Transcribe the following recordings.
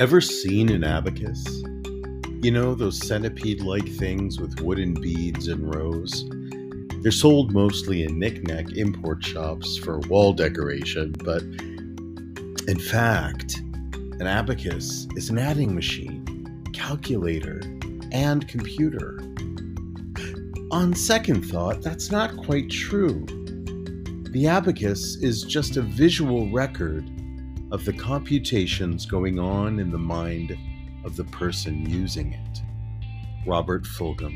Ever seen an abacus? You know, those centipede-like things with wooden beads and rows? They're sold mostly in knick-knack import shops for wall decoration, but in fact, an abacus is an adding machine, calculator, and computer. On second thought, that's not quite true. The abacus is just a visual record of the computations going on in the mind of the person using it. Robert Fulghum.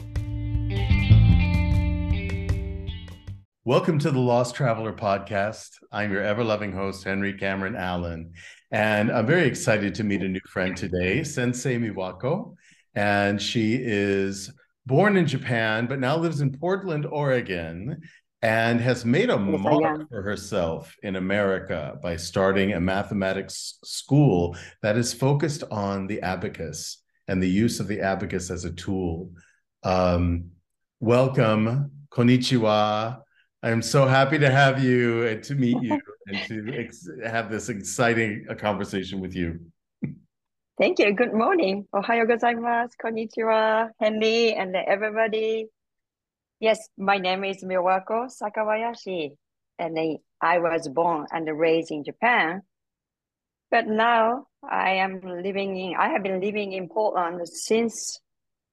Welcome to the Lost Traveler Podcast. I'm your ever-loving host, Henry Cameron Allen, and I'm very excited to meet a new friend today, Sensei Miwako, and she is born in Japan, but now lives in Portland, Oregon, and has made a mark for herself in America by starting a mathematics school that is focused on the abacus and the use of the abacus as a tool. Welcome, konnichiwa. I'm so happy to have you and to meet you and to have this exciting conversation with you. Thank you. Good morning. Ohayo gozaimasu. Konnichiwa, Henry, and everybody. Yes, my name is Miwako Sakabayashi, and I was born and raised in Japan. But now I have been living in Portland since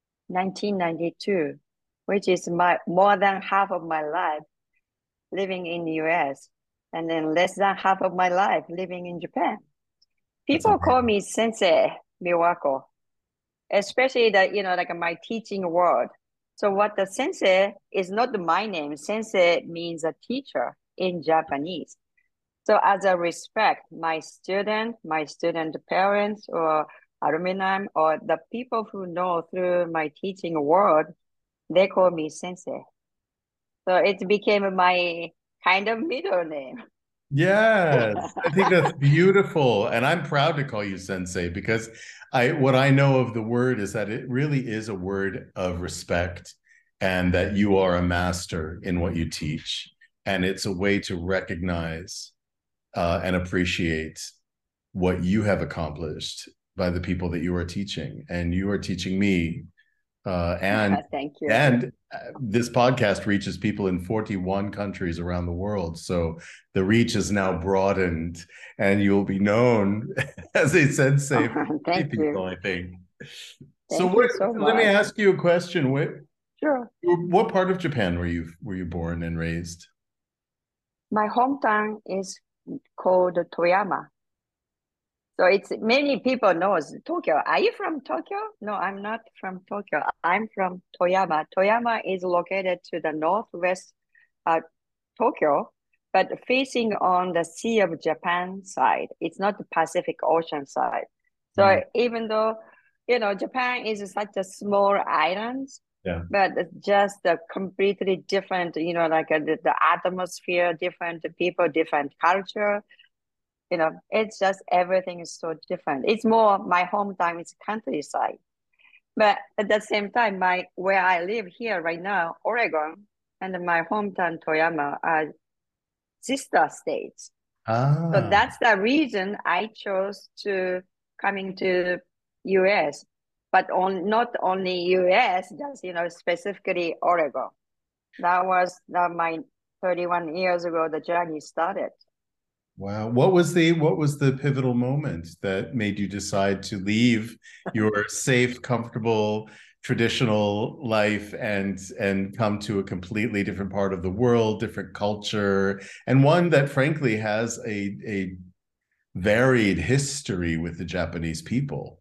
1992, which is more than half of my life living in the US, and then less than half of my life living in Japan. People call me Sensei Miwako, especially like my teaching word. So what the sensei is not my name. Sensei means a teacher in Japanese. So as a respect, my student parents or alumni or the people who know through my teaching word, they call me sensei. So it became my kind of middle name. Yes, I think that's beautiful. And I'm proud to call you sensei because what I know of the word is that it really is a word of respect and that you are a master in what you teach. And it's a way to recognize and appreciate what you have accomplished by the people that you are teaching. And you are teaching me. Thank you. And this podcast reaches people in 41 countries around the world. So the reach is now broadened and you'll be known as a sensei for Thank people, you. I think. Thank you so much. Let me ask you a question. Sure. What part of Japan were you born and raised? My hometown is called Toyama. So it's many people knows Tokyo. Are you from Tokyo? No, I'm not from Tokyo. I'm from Toyama. Toyama is located to the northwest Tokyo, but facing on the Sea of Japan side. It's not the Pacific Ocean side. So even though, Japan is such a small island, but it's just a completely different, like the atmosphere, different people, different culture. It's just everything is so different. It's more my hometown is countryside. But at the same time, where I live here right now, Oregon, and my hometown Toyama are sister states. So that's the reason I chose to coming to US, but not only US, just specifically Oregon. That was my 31 years ago the journey started. Wow. What was the pivotal moment that made you decide to leave your safe, comfortable, traditional life and come to a completely different part of the world, different culture, and one that frankly has a varied history with the Japanese people?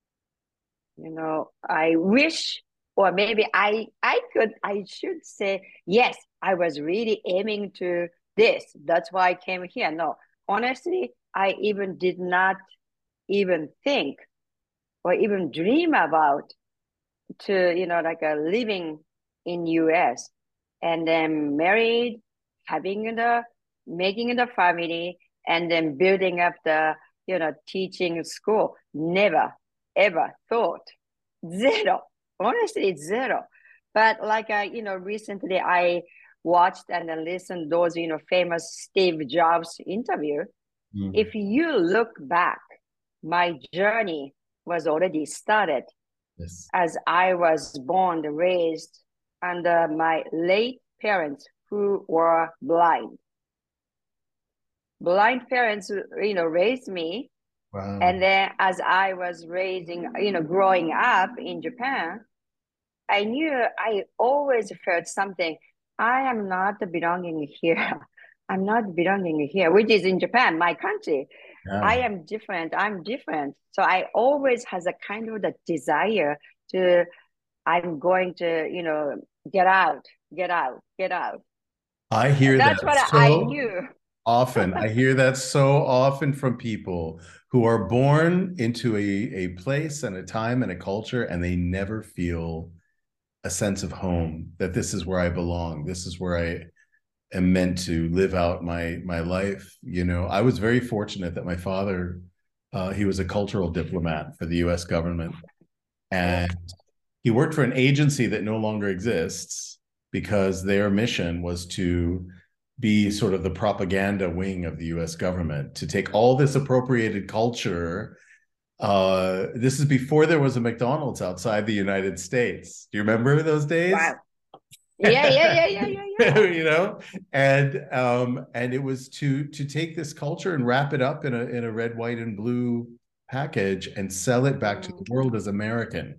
I wish, or maybe I should say, yes, I was really aiming to this. That's why I came here. No, honestly, I even did not even think or even dream about to, like a living in US and then married, making the family and then building up the, teaching school. Never, ever thought. Zero. Honestly, zero. But like recently I watched and listened those, famous Steve Jobs interview. If you look back my journey was already started Yes. as I was born and raised under my late parents who were blind. Blind parents, raised me. Wow. And then as I was growing up in Japan, I always felt something. I am not belonging here. I'm not belonging here, which is in Japan, my country. I Yeah. am different. I'm different. So I always has a kind of the desire to, I'm going to, get out, get out, get out. I hear That's that what I so knew. often. I hear that so often from people who are born into a place and a time and a culture, and they never feel a sense of home, that this is where I belong. This is where I am meant to live out my life. I was very fortunate that my father, he was a cultural diplomat for the US government. Yeah. And he worked for an agency that no longer exists because their mission was to be sort of the propaganda wing of the US government, to take all this appropriated culture. This is before there was a McDonald's outside the United States. Do you remember those days? Wow. Yeah, yeah, yeah, yeah, yeah, yeah. And it was to take this culture and wrap it up in a red, white, and blue package and sell it back to the world as American.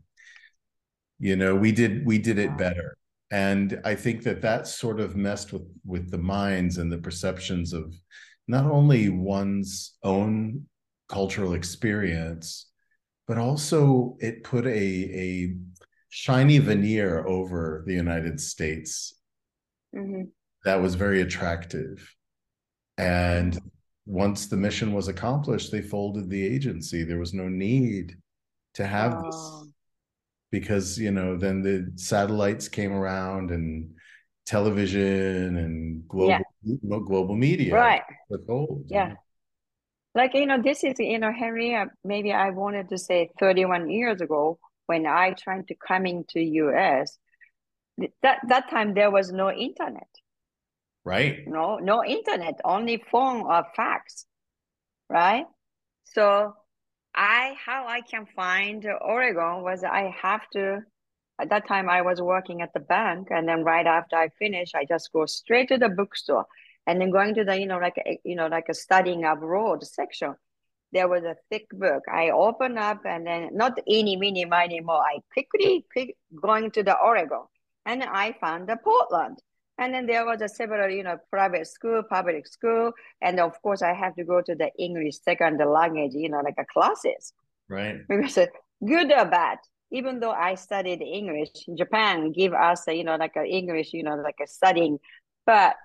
We did it Wow. better. And I think that sort of messed with the minds and the perceptions of not only one's own cultural experience, but also it put a shiny veneer over the United States Mm-hmm. that was very attractive. And once the mission was accomplished, they folded the agency. There was no need to have Oh, this because, then the satellites came around and television and yeah, global media right. took hold. Yeah. Like, this is, Henry, maybe I wanted to say 31 years ago when I tried to come into US, that time there was no internet, Right. no internet, only phone or fax, right? So how I can find Oregon was I have to, at that time I was working at the bank, and then right after I finish, I just go straight to the bookstore, and then going to the, like a studying abroad section. There was a thick book. I open up, and then not any, mini, miny, more. I quickly going to the Oregon, and I found the Portland. And then there was a several, private school, public school, and of course I have to go to the English second language, like a classes. Right. Because good or bad, even though I studied English, Japan give us, like a English, like a studying, but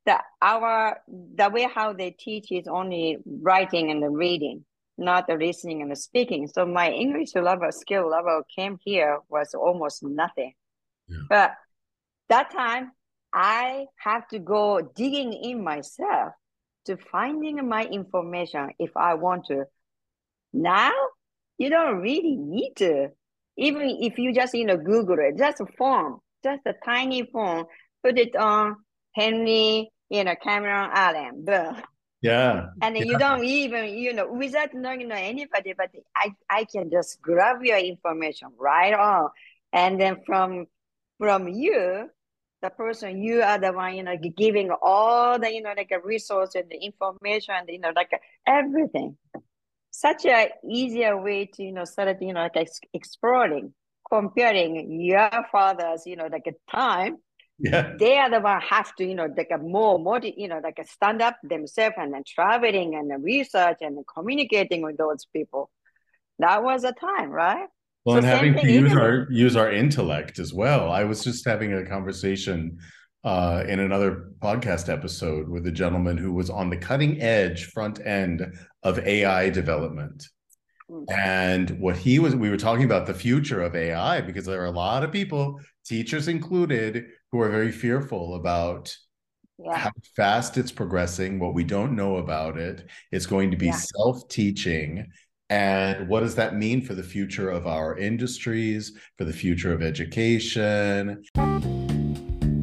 the way how they teach is only writing and reading, not the listening and the speaking. So my English level, skill level came here was almost nothing. Yeah. But that time I have to go digging in myself to finding my information if I want to. Now you don't really need to. Even if you just, Google it, just a form, just a tiny form, put it on Henry, Cameron Allen, boom. Yeah. And then you don't even, without knowing anybody, but I can just grab your information right on. And then from you, the person, you are the one, giving all the, like a resource and the information, like everything. Such a easier way to, start, like exploring, comparing your father's, like a time. Yeah. They are the one have to, like a more, like a stand up themselves and then traveling and research and communicating with those people. That was a time, right? Well, So and same having to thing, even use our intellect as well. I was just having a conversation in another podcast episode with a gentleman who was on the cutting edge front end of AI development. And we were talking about the future of AI because there are a lot of people, teachers included, who are very fearful about how fast it's progressing, what we don't know about it. It's going to be self-teaching. And what does that mean for the future of our industries, for the future of education?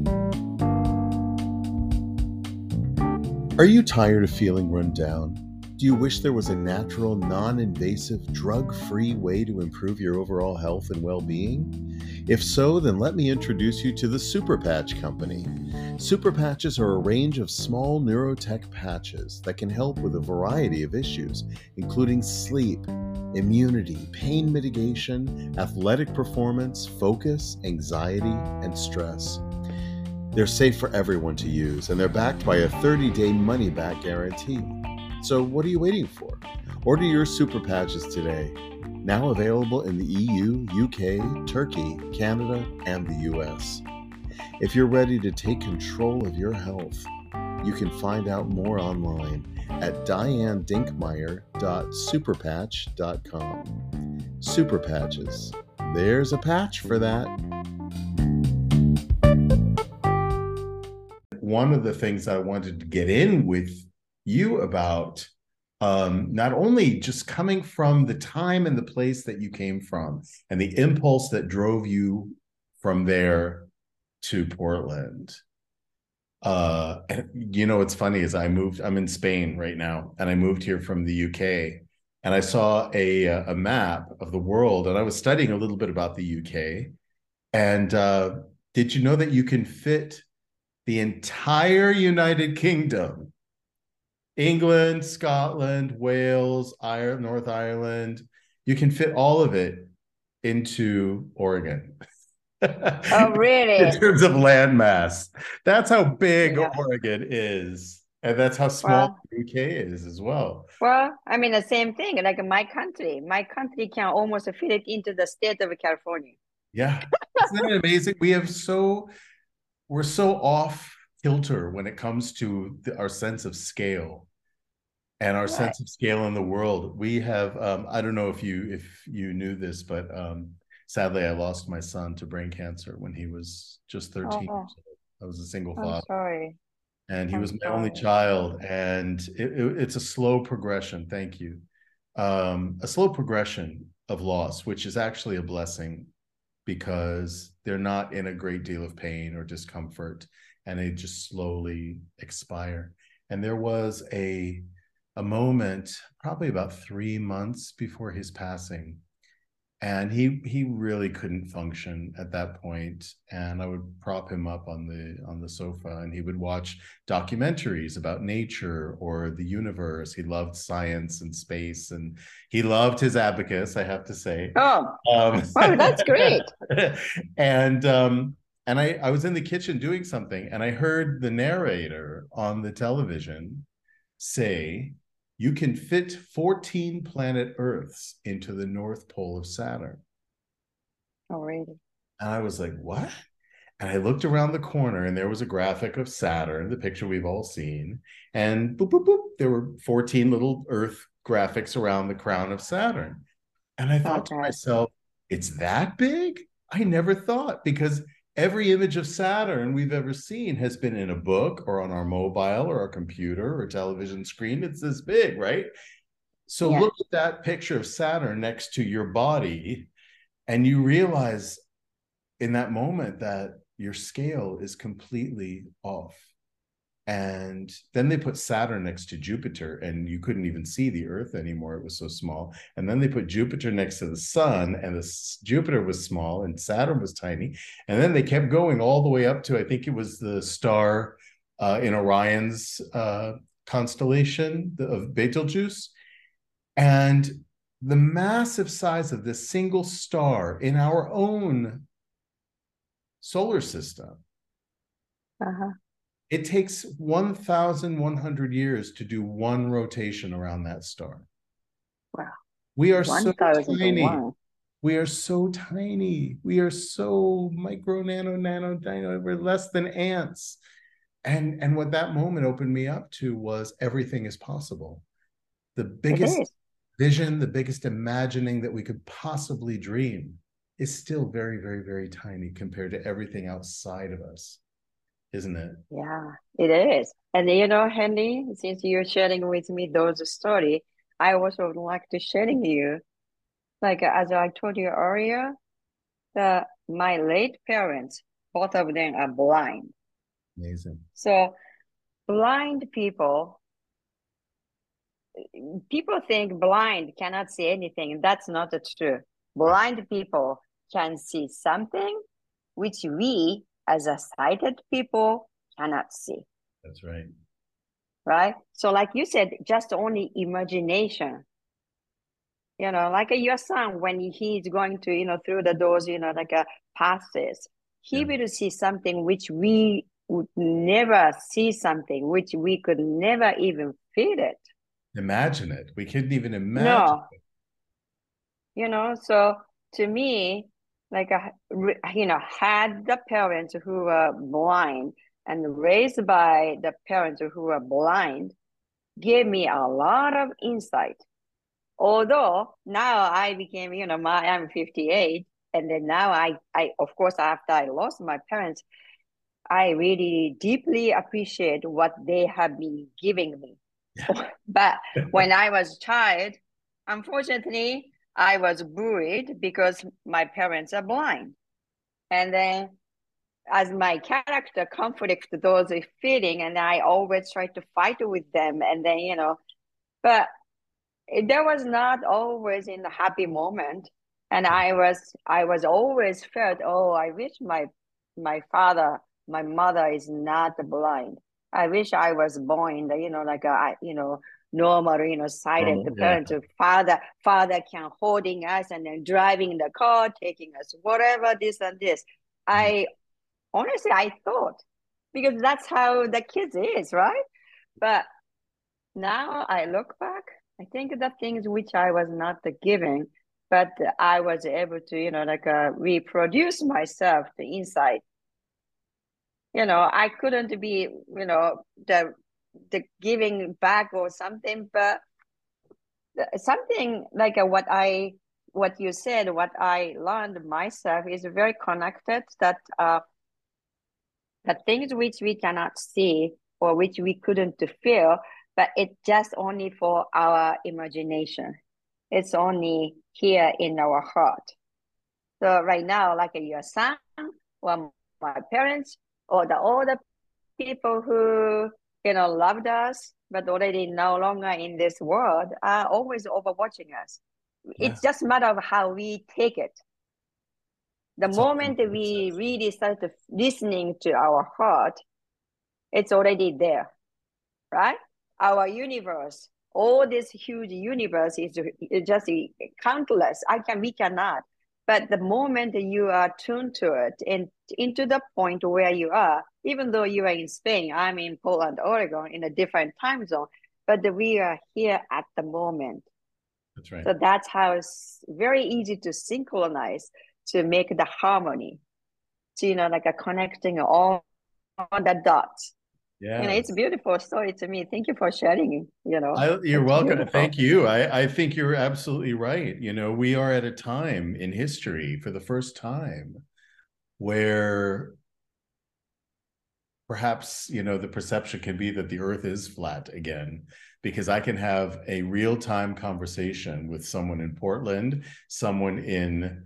Are you tired of feeling run down? Do you wish there was a natural, non-invasive, drug-free way to improve your overall health and well-being? If so, then let me introduce you to the Super Patch Company. Super Patches are a range of small neurotech patches that can help with a variety of issues, including sleep, immunity, pain mitigation, athletic performance, focus, anxiety, and stress. They're safe for everyone to use, and they're backed by a 30-day money-back guarantee. So what are you waiting for? Order your Super Patches today. Now available in the EU, UK, Turkey, Canada, and the US. If you're ready to take control of your health, you can find out more online at dianedinkmeyer.superpatch.com. Super Patches. There's a patch for that. One of the things I wanted to get in with you about, not only just coming from the time and the place that you came from and the impulse that drove you from there to Portland. And what's funny is I'm in Spain right now, and I moved here from the UK, and I saw a map of the world, and I was studying a little bit about the UK. And did you know that you can fit the entire United Kingdom, England, Scotland, Wales, Ireland, North Ireland, you can fit all of it into Oregon? Oh, really? In terms of landmass. That's how big Oregon is. And that's how small the UK is as well. Well, I mean, the same thing, like my country can almost fit it into the state of California. Yeah. Isn't that amazing? We're so off kilter when it comes to our sense of scale and our sense of scale in the world. We have, I don't know if you knew this, but sadly, I lost my son to brain cancer when he was just 13 years old. I was a single father. I'm sorry. And he was my only child. And it's a slow progression. Thank you. A slow progression of loss, which is actually a blessing because they're not in a great deal of pain or discomfort, and they just slowly expire. And there was a moment, probably about 3 months before his passing, and he really couldn't function at that point. And I would prop him up on the sofa, and he would watch documentaries about nature or the universe. He loved science and space, and he loved his abacus, I have to say. Oh, that's great. And I was in the kitchen doing something, and I heard the narrator on the television say, "You can fit 14 planet Earths into the North Pole of Saturn." Oh, really? And I was like, what? And I looked around the corner, and there was a graphic of Saturn, the picture we've all seen. And boop, boop, boop, there were 14 little Earth graphics around the crown of Saturn. And I thought to myself, it's that big? I never thought, because every image of Saturn we've ever seen has been in a book or on our mobile or our computer or television screen. It's this big, right? So look at that picture of Saturn next to your body, and you realize in that moment that your scale is completely off. And then they put Saturn next to Jupiter, and you couldn't even see the Earth anymore. It was so small. And then they put Jupiter next to the sun, and Jupiter was small and Saturn was tiny. And then they kept going all the way up to, I think it was the star in Orion's constellation of Betelgeuse. And the massive size of this single star in our own solar system. It takes 1,100 years to do one rotation around that star. Wow. We are so tiny. We are so tiny. We are so micro, nano, we're less than ants. And what that moment opened me up to was everything is possible. The biggest vision, the biggest imagining that we could possibly dream is still very, very, very tiny compared to everything outside of us. Isn't it? Yeah, it is. And Henry, since you're sharing with me those stories, I also would like to sharing you, like as I told you earlier, my late parents, both of them are blind. Amazing. So blind people, people think blind cannot see anything. That's not true. Right. Blind people can see something which we, as a sighted people, cannot see. That's right. Right? So, like you said, just only imagination. Like your son, when he's going to, through the doors, like a passes, he Yeah. will see something which we would never see, something which we could never even feel it. Imagine it. We couldn't even imagine No, it. so to me, like, had the parents who were blind and raised by the parents who were blind gave me a lot of insight. Although now I became, I'm 58, and then now I, of course, after I lost my parents, I really deeply appreciate what they have been giving me. But when I was a child, unfortunately, I was bullied because my parents are blind. And then as my character conflict those feeling, and I always try to fight with them. And then, but there was not always in the happy moment. And I was always felt, oh, I wish my father, my mother is not blind. I wish I was born, like normal, sighted Normal. Yeah. parent. Father can holding us and then driving the car, taking us whatever, this and this. I honestly, I thought, because that's how the kids is, right? But now I look back, I think the things which I was not giving, but I was able to, like reproduce myself the inside. I couldn't be, the giving back or something, but something like what you said, what I learned myself is very connected, that the things which we cannot see or which we couldn't feel, but it's just only for our imagination. It's only here in our heart. So right now, like your son or my parents or the older people who loved us but already no longer in this world are always overwatching us. Yeah. It's just a matter of how we take it. The That's all moment it we says. really start listening to our heart, it's already there, right? Our universe, all this huge universe is just countless. We cannot. But the moment you are tuned to it and into the point where you are, even though you are in Spain, I'm in Portland, Oregon, in a different time zone, but we are here at the moment. That's right. So that's how it's very easy to synchronize, to make the harmony, to, like a connecting all the dots. It's a Yes. beautiful story to me. Thank you for sharing. You're It's welcome. Thank beautiful. you. I think you're absolutely right. We are at a time in history for the first time where perhaps, the perception can be that the earth is flat again, because I can have a real-time conversation with someone in Portland, someone in,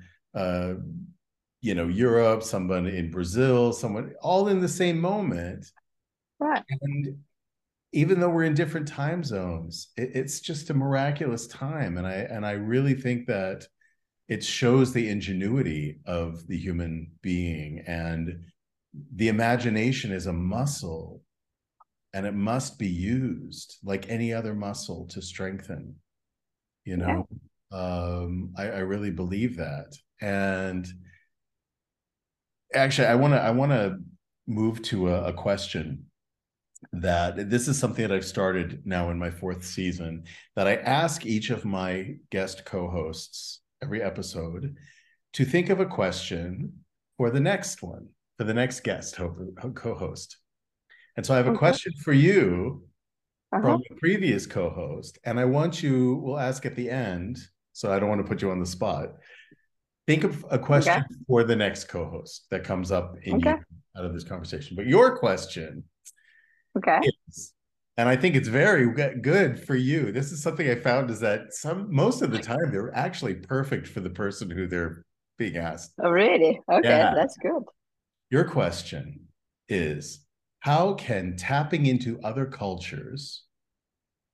Europe, someone in Brazil, someone all in the same moment. Right. And even though we're in different time zones, it's just a miraculous time. And I really think that it shows the ingenuity of the human being, and the imagination is a muscle, and it must be used like any other muscle to strengthen. You Yeah. know, I really believe that. And actually, I want to move to a question that this is something that I've started now in my fourth season, that I ask each of my guest co-hosts every episode to think of a question for the next one, for the next guest co-host. And so I have a Okay. question for you Uh-huh. from the previous co-host, and we'll ask at the end, so I don't want to put you on the spot. Think of a Okay. question for the next co-host that comes up in you Okay. out of this conversation. But your question Okay. is, and I think it's very good for you. This is something I found, is that most of the time they're actually perfect for the person who they're being asked. Oh, really? Okay. Yeah. That's good. Your question is, how can tapping into other cultures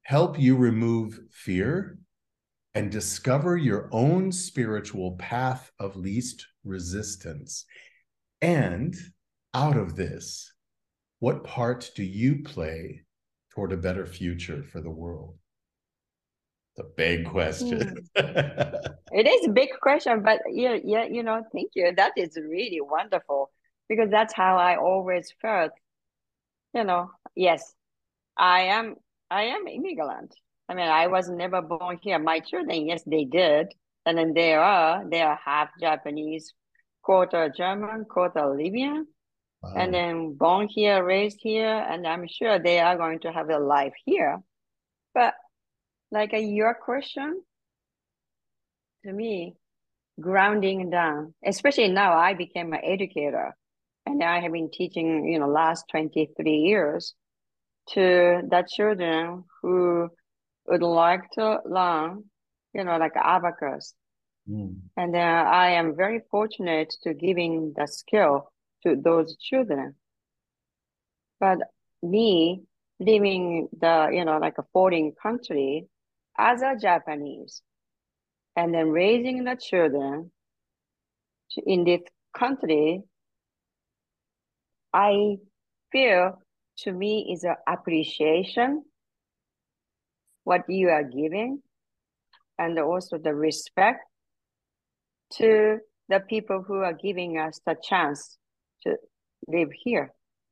help you remove fear and discover your own spiritual path of least resistance. And out of this, what part do you play toward a better future for the world? The big question. It is a big question, but yeah, thank you. That is really wonderful because that's how I always felt. Yes, I am. I am immigrant. I mean, I was never born here. My children, yes, they did, and then they are half Japanese, quarter German, quarter Libyan, and Wow. then born here, raised here, and I'm sure they are going to have a life here. But like your question to me, grounding down, especially now I became an educator and I have been teaching, last 23 years to the children who would like to learn, like abacus. Mm. And I am very fortunate to giving the skill to those children. But me living like a foreign country as a Japanese and then raising the children in this country, I feel to me is an appreciation what you are giving and also the respect to the people who are giving us the chance to live here.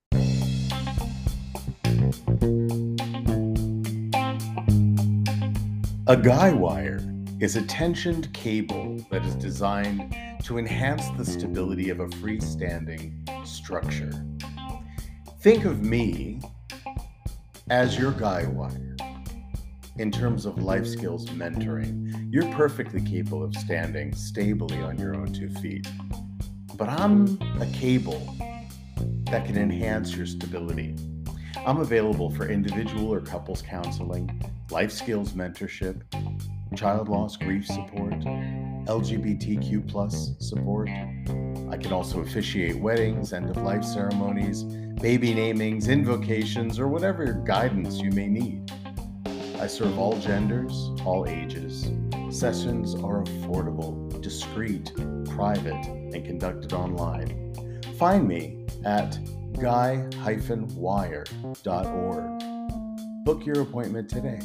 A guy wire is a tensioned cable that is designed to enhance the stability of a freestanding structure. Think of me as your guy wire. In terms of life skills mentoring, you're perfectly capable of standing stably on your own 2 feet. But I'm a cable that can enhance your stability. I'm available for individual or couples counseling, life skills mentorship, child loss grief support, LGBTQ plus support. I can also officiate weddings, end-of-life ceremonies, baby namings, invocations, or whatever guidance you may need. I serve all genders, all ages. Sessions are affordable, discreet, private, and conducted online. Find me at guy-wire.org. Book your appointment today.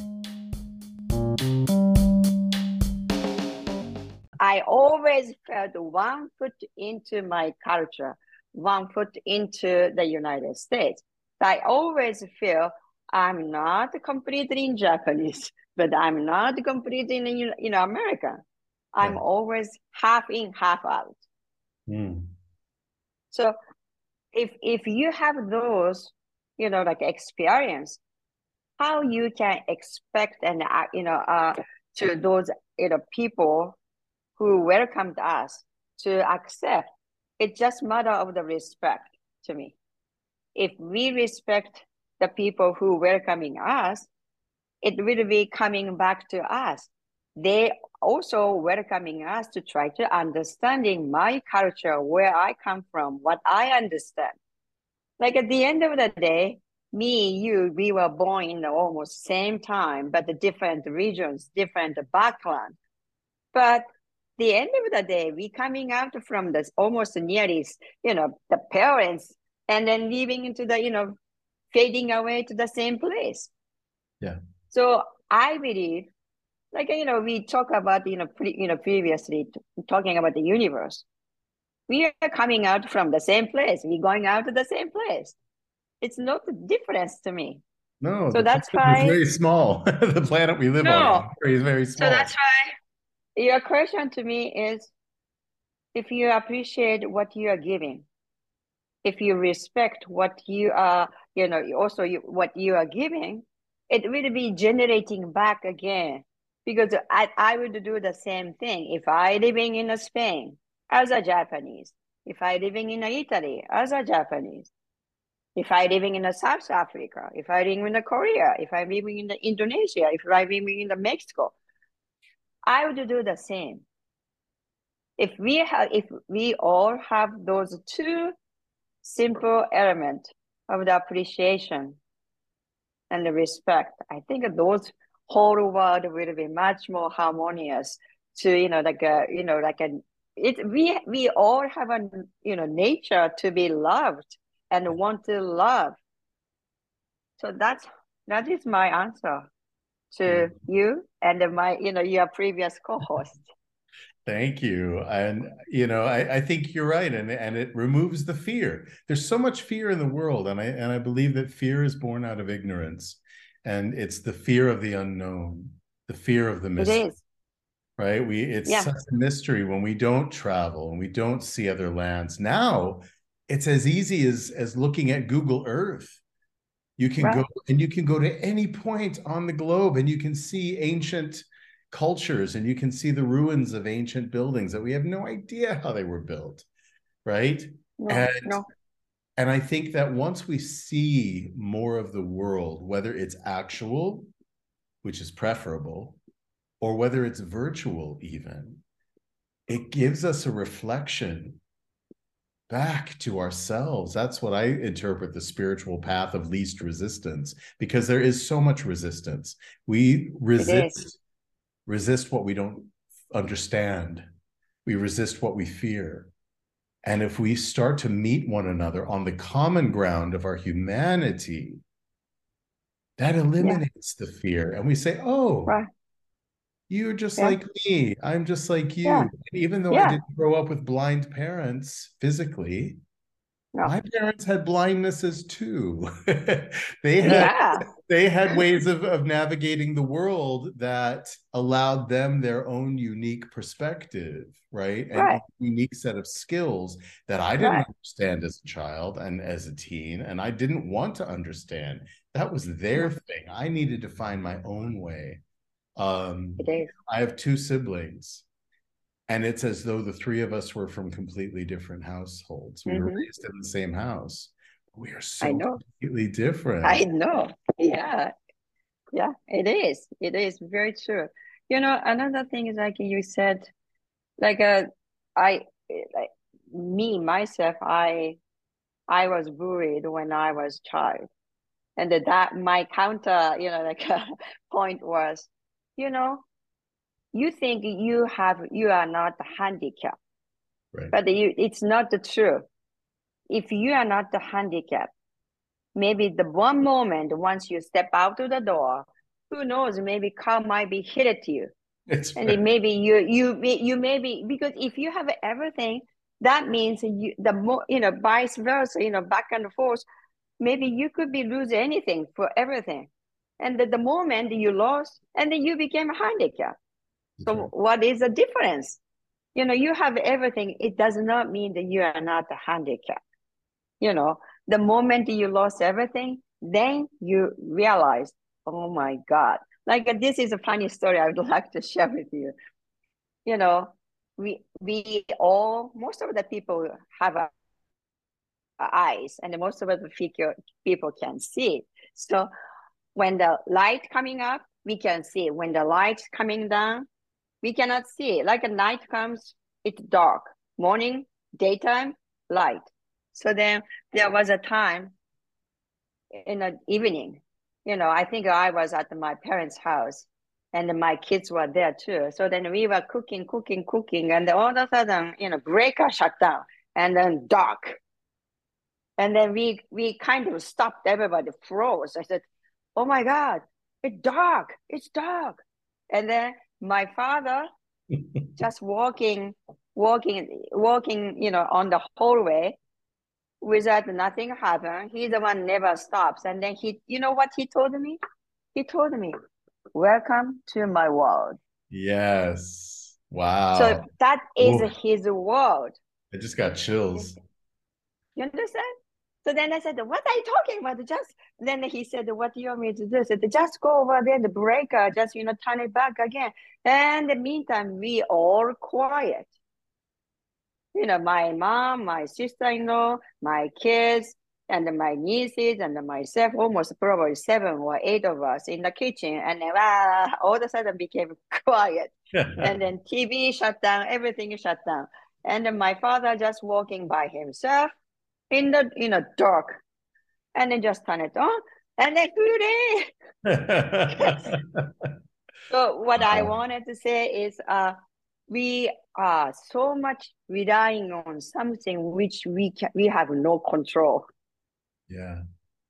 I always felt 1 foot into my culture, 1 foot into the United States. I always feel I'm not completely in Japanese, but I'm not completely in American. I'm always half in, half out. So if you have those, like experience, how you can expect and to those people who welcomed us to accept. It's just matter of the respect to me. If we respect the people who welcoming us, it will be coming back to us. They also welcoming us to try to understanding my culture, where I come from, what I understand. Like at the end of the day, me, you, we were born in the almost same time, but the different regions, different background. But the end of the day, we coming out from this almost nearly, the parents, and then leaving into the, fading away to the same place. Yeah. So I believe, like, we talk about, previously talking about the universe. We are coming out from the same place. We're going out to the same place. It's not a difference to me. No, So the that's planet is why. very small. The planet we live on No. is very So small. that's why your question to me is, if you appreciate what you are giving, if you respect what you are, also what you are giving, it will be generating back again. Because I would do the same thing if I living in Spain as a Japanese, if I living in Italy as a Japanese, if I living in South Africa, if I living in Korea, if I living in Indonesia, if I living in Mexico, I would do the same. If we all have those two simple elements of the appreciation, and the respect. I think those whole world will be much more harmonious to, we all have a, nature to be loved and want to love. So that is my answer to you and your previous co-host. Thank you. And, I think you're right. And it removes the fear. There's so much fear in the world. And I believe that fear is born out of ignorance. And it's the fear of the unknown, the fear of the mystery. It is. Right? It's such a mystery when we don't travel and we don't see other lands. Now it's as easy as looking at Google Earth. You can go and you can go to any point on the globe and you can see ancient cultures and you can see the ruins of ancient buildings that we have no idea how they were built, right? And I think that once we see more of the world, whether it's actual, which is preferable, or whether it's virtual even, it gives us a reflection back to ourselves. That's what I interpret the spiritual path of least resistance, because there is so much resistance. We resist what we don't understand. We resist what we fear. And if we start to meet one another on the common ground of our humanity, that eliminates the fear. And we say, oh, you're just like me. I'm just like you. And even though I didn't grow up with blind parents physically, my parents had blindnesses too. They had ways of navigating the world that allowed them their own unique perspective, right? And a unique set of skills that I didn't understand as a child and as a teen, and I didn't want to understand. That was their thing. I needed to find my own way. I have two siblings, and it's as though the three of us were from completely different households. We were raised in the same house. We are so completely different. I know. Yeah. Yeah, it is. It is very true. Another thing is like you said, myself, I was bullied when I was a child. And that my counter, point was, you think you are not handicapped, but it's not the truth. If you are not the handicapped, maybe the one moment once you step out to the door, who knows, maybe car might be hit at you. And maybe you may be, because if you have everything, that means vice versa, back and forth, maybe you could be lose anything for everything. And the moment you lost, and then you became handicapped. So what is the difference? You have everything. It does not mean that you are not handicapped. The moment you lost everything, then you realize, oh my God. Like this is a funny story I would like to share with you. We all, most of the people have eyes, and most of the people can see. So when the light coming up, we can see. When the light's coming down, we cannot see. Like a night comes, it's dark. Morning, daytime, light. So then there was a time in the evening, I think I was at my parents' house and my kids were there too. So then we were cooking, and all of a sudden, breaker shut down and then dark. And then we kind of stopped, everybody froze. I said, oh my God, it's dark. And then my father just walking, on the hallway without nothing happen. He's the one never stops. And then what he told me? He told me, welcome to my world. Yes. Wow. So that is his world. I just got chills. You understand? So then I said, what are you talking about? Then he said, what do you want me to do? I said, just go over there, the breaker, just, turn it back again. And in the meantime, we all quiet. My mom, my sister-in-law, my kids, and my nieces, and myself, almost probably 7 or 8 of us in the kitchen. And then all of a sudden became quiet. And then TV shut down, everything shut down. And then my father just walking by himself in the dark, and then just turn it on, And then So what I wanted to say is we are so much relying on something which we have no control. Yeah.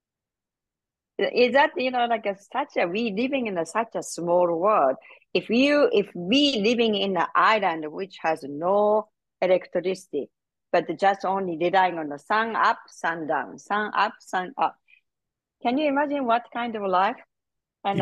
Is that, like we living in such a small world. If we living in an island which has no electricity, but just only relying on the sun up, sun down, sun up, sun up. Can you imagine what kind of life and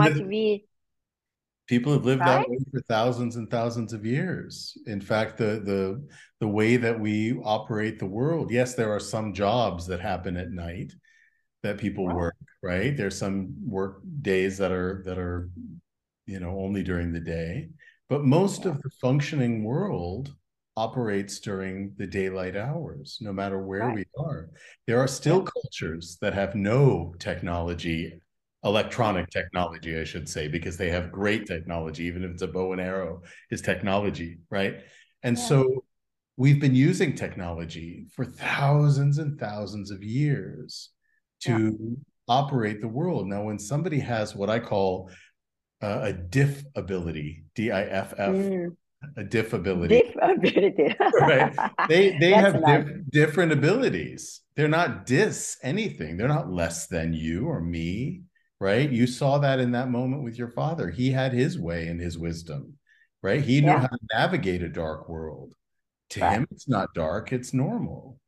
people have lived right? that way for thousands and thousands of years. In fact, the way that we operate the world, yes, there are some jobs that happen at night that people work, right? There's some work days that are only during the day, but most of the functioning world operates during the daylight hours, no matter where we are. There are still cultures that have no technology, electronic technology, I should say, because they have great technology, even if it's a bow and arrow is technology, right? And so we've been using technology for thousands and thousands of years to operate the world. Now, when somebody has what I call a diff ability, D-I-F-F, a diff ability. Diff ability. Right. They have different abilities. They're not anything. They're not less than you or me, right? You saw that in that moment with your father. He had his way and his wisdom, right? He knew how to navigate a dark world. To him, it's not dark, it's normal.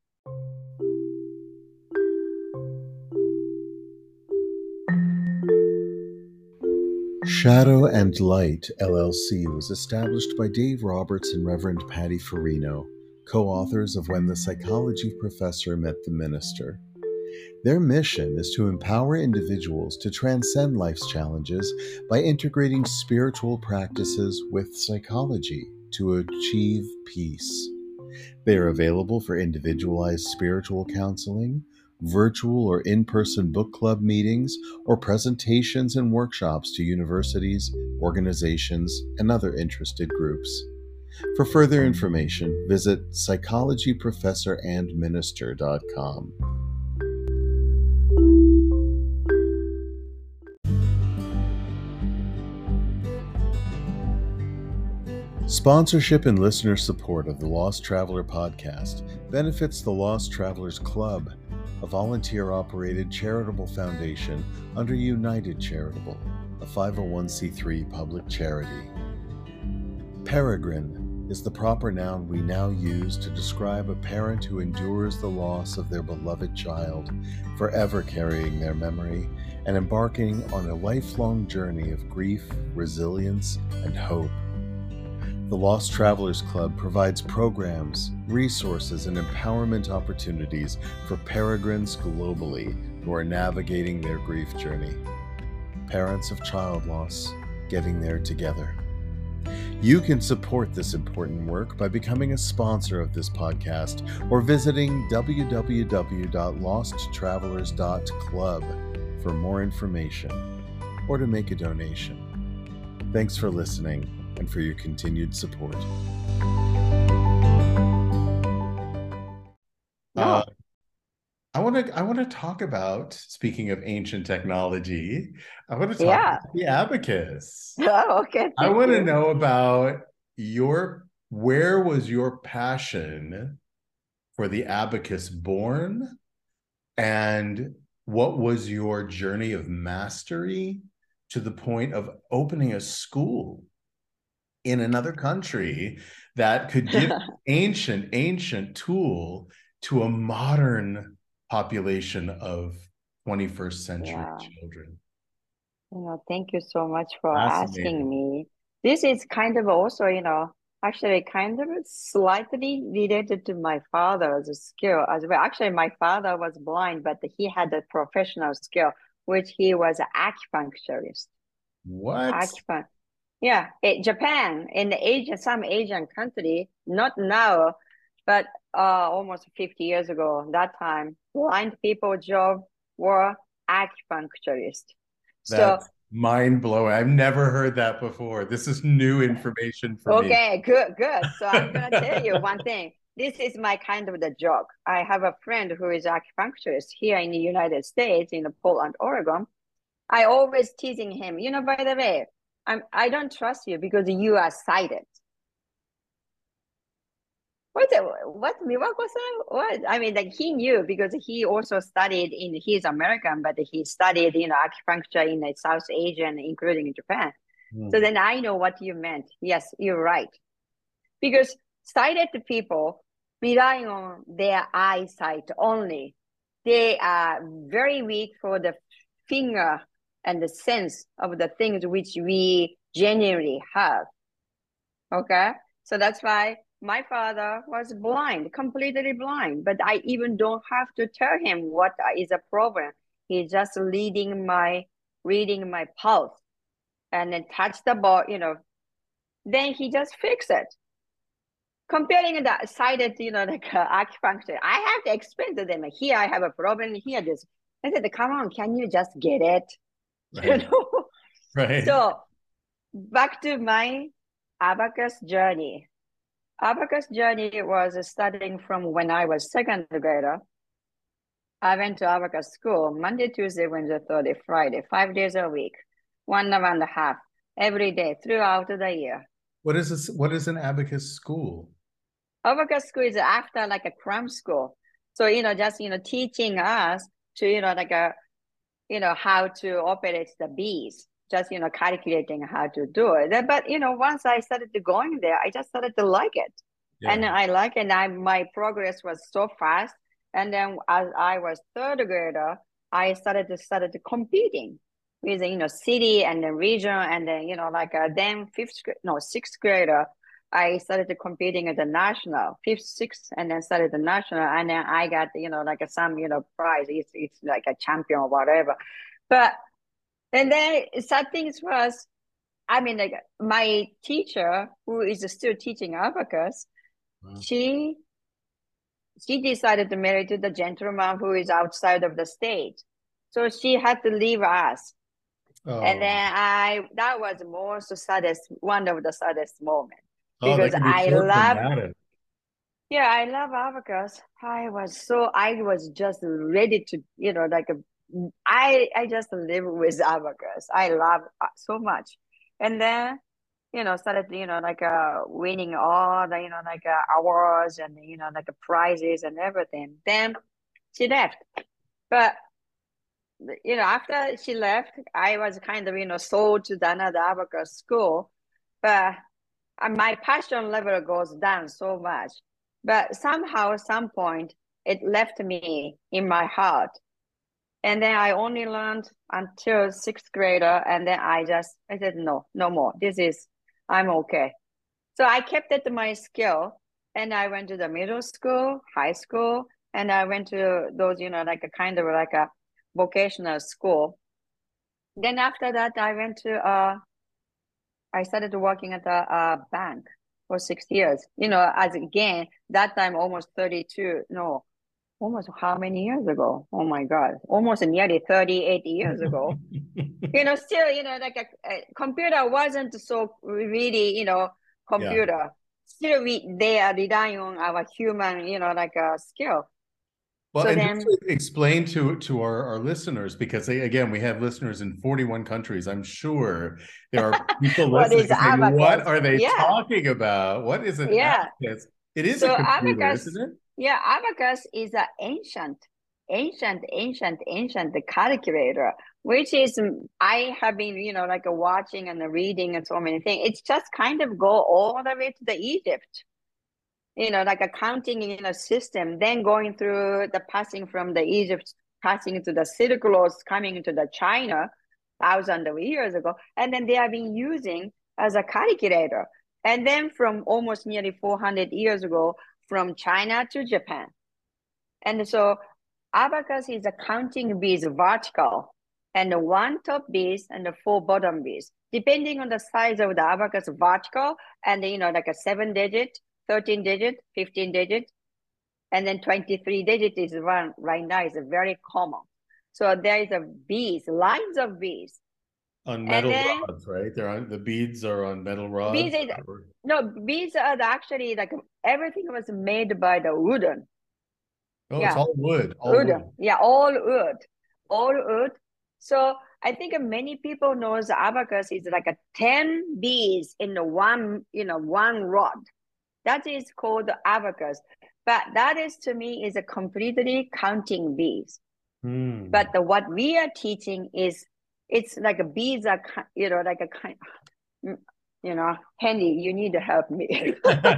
Shadow and Light, LLC was established by Dave Roberts and Reverend Patty Farino, co-authors of When the Psychology Professor Met the Minister. Their mission is to empower individuals to transcend life's challenges by integrating spiritual practices with psychology to achieve peace. They are available for individualized spiritual counseling, virtual or in-person book club meetings, or presentations and workshops to universities, organizations, and other interested groups. For further information, visit psychologyprofessorandminister.com. Sponsorship and listener support of the Lost Traveler podcast benefits the Lost Travelers Club, a volunteer-operated charitable foundation under United Charitable, a 501c3 public charity. Peregrine is the proper noun we now use to describe a parent who endures the loss of their beloved child, forever carrying their memory and embarking on a lifelong journey of grief, resilience, and hope. The Lost Travelers Club provides programs, resources, and empowerment opportunities for peregrines globally who are navigating their grief journey. Parents of child loss, getting there together. You can support this important work by becoming a sponsor of this podcast or visiting www.losttravelers.club for more information or to make a donation. Thanks for listening and for your continued support. I want to talk about, speaking of ancient technology, I want to talk about the abacus. Oh, okay. I want to know about where was your passion for the abacus born, and what was your journey of mastery to the point of opening a school in another country that could give ancient tool to a modern population of 21st century children. Thank you so much for asking me. This is kind of also, actually kind of slightly related to my father's skill as well. Actually, my father was blind, but he had a professional skill, which he was an acupuncturist. What? Yeah, Japan, in some Asian country, not now, but almost 50 years ago, that time, blind people's job were acupuncturists. That's mind-blowing. I've never heard that before. This is new information for me. Okay, good. So I'm going to tell you one thing. this is my kind of the joke. I have a friend who is acupuncturist here in the United States, in Portland, Oregon. I always teasing him, by the way, I don't trust you because you are sighted. What Miwako-san? What? I mean, like he knew because he also studied he's American, but he studied, acupuncture in South Asia, including Japan. So then I know what you meant. Yes, you're right. Because sighted people rely on their eyesight only. They are very weak for the finger and the sense of the things which we genuinely have. Okay? So that's why my father was blind, completely blind, but I even don't have to tell him what is a problem. He's just reading my pulse and then touch the ball, then he just fix it. Comparing the sighted, acupuncture, I have to explain to them, here I have a problem, here this. I said, come on, can you just get it? Right. Right. So back to my abacus journey. Abacus journey was studying from when I was second grader. I went to abacus school Monday, Tuesday, Wednesday, Thursday, Friday, 5 days a week, 1 hour and a half every day throughout the year. What is this? What is an abacus school? Abacus school is after like a cram school. So, just, teaching us to, how to operate the bees, just, calculating how to do it. But, once I started going there, I just started to like it. Yeah. And I like it. And my progress was so fast. And then as I was third grader, I started competing with, city and the region. And then, then sixth grader, I started competing at the national, 5th, 6th, and then started the national. And then I got, some, prize. It's like a champion or whatever. But, and then sad things was, my teacher, who is still teaching abacus, she decided to marry to the gentleman who is outside of the state. So she had to leave us. Oh. And then that was one of the saddest moments. Because I love abacus. I was just ready to, I just live with abacus. I love so much. And then, started, winning all the, awards and, prizes and everything. Then she left. But, after she left, I was kind of, sold to another abacus school. But my passion level goes down so much. But somehow, some point, it left me in my heart. And then I only learned until 6th grader. And then I said, no more. I'm okay. So I kept it my skill. And I went to the middle school, high school. And I went to those, a vocational school. Then after that, I started working at a bank for 6 years. That time almost how many years ago? Oh my God, almost nearly 38 years ago. Still, a computer wasn't so really, computer. Yeah. Still, they are relying on our human, skill. Well, so and just explain to our listeners, because again, we have listeners in 41 countries. I'm sure there are people listening saying, what are they talking about? What is an abacus? It is a computer, isn't it? Yeah, abacus is an ancient calculator, which is, I have been, watching and reading and so many things. It's just kind of go all the way to the Egypt. A counting system, then going through the passing from the Egypt, passing to the Silk Road, coming to the China, thousands of years ago, and then they have been using as a calculator. And then from almost nearly 400 years ago, from China to Japan. And so abacus is a counting bees vertical, and the 1 top bees and the 4 bottom bees, depending on the size of the abacus vertical, and a 7-digit, 13-digit, 15-digit, and then 23-digit is one right now is very common. So there is lines of bees. on And metal then rods, right? The beads are on metal rods. Beads are actually like everything was made by the wooden. Oh, it's all wood. Wood. Yeah, all wood. So I think many people knows abacus is like a 10 beads in the one rod. That is called abacus. But that is, to me, is a completely counting beads. But what we are teaching is, it's like a beads are, like a kind, Hendy, you need to help me.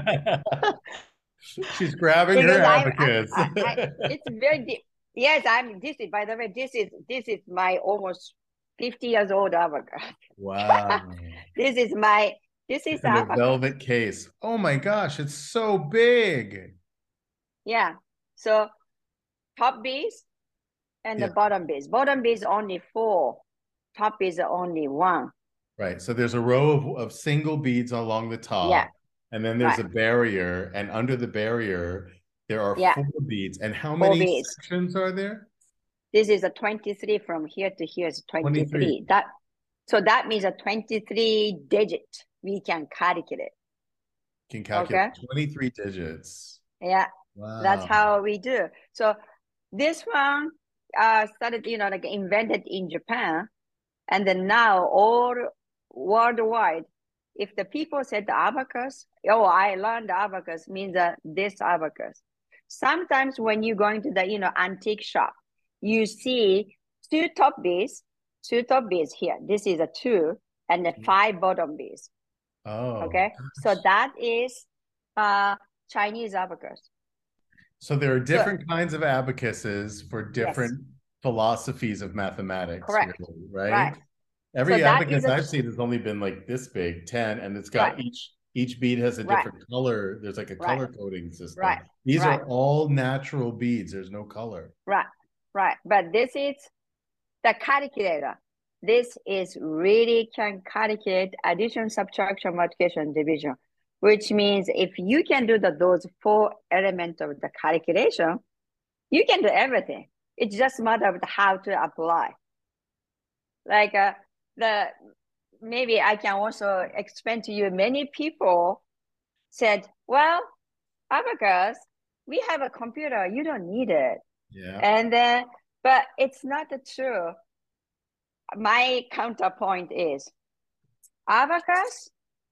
She's grabbing her abacus. It's very deep. Yes, by the way, this is my almost 50 years old abacus. Wow. This is the velvet case. Oh my gosh, it's so big. Yeah. So top beads and the bottom beads. Bottom beads only 4. Top beads are only 1. Right. So there's a row of single beads along the top. Yeah. And then there's a barrier. And under the barrier, there are 4 beads. And how many sections are there? This is a 23 from here to here is 23. So that means a 23 digit we can calculate. Can calculate 23 digits. Yeah. Wow. That's how we do. So this one started, like invented in Japan. And then now all worldwide, if the people said the abacus, I learned the abacus means this abacus. Sometimes when you go into the, antique shop, you see 2 top beads here. This is a 2 and the 5 bottom beads. Oh. Okay. Gosh. So that is Chinese abacus. So there are different kinds of abacuses for different philosophies of mathematics. Correct. Really, right? Every abacus I've seen has only been like this big, 10, and it's got each bead has a different color. There's like a color coding system. These are all natural beads. There's no color. Right. But this is the calculator. This is really can calculate addition, subtraction, multiplication, division, which means if you can do those 4 elements of the calculation, you can do everything. It's just a matter of how to apply. Like maybe I can also explain to you, many people said, well, abacus, we have a computer, you don't need it. Yeah. And then, but it's not true. My counterpoint is abacus,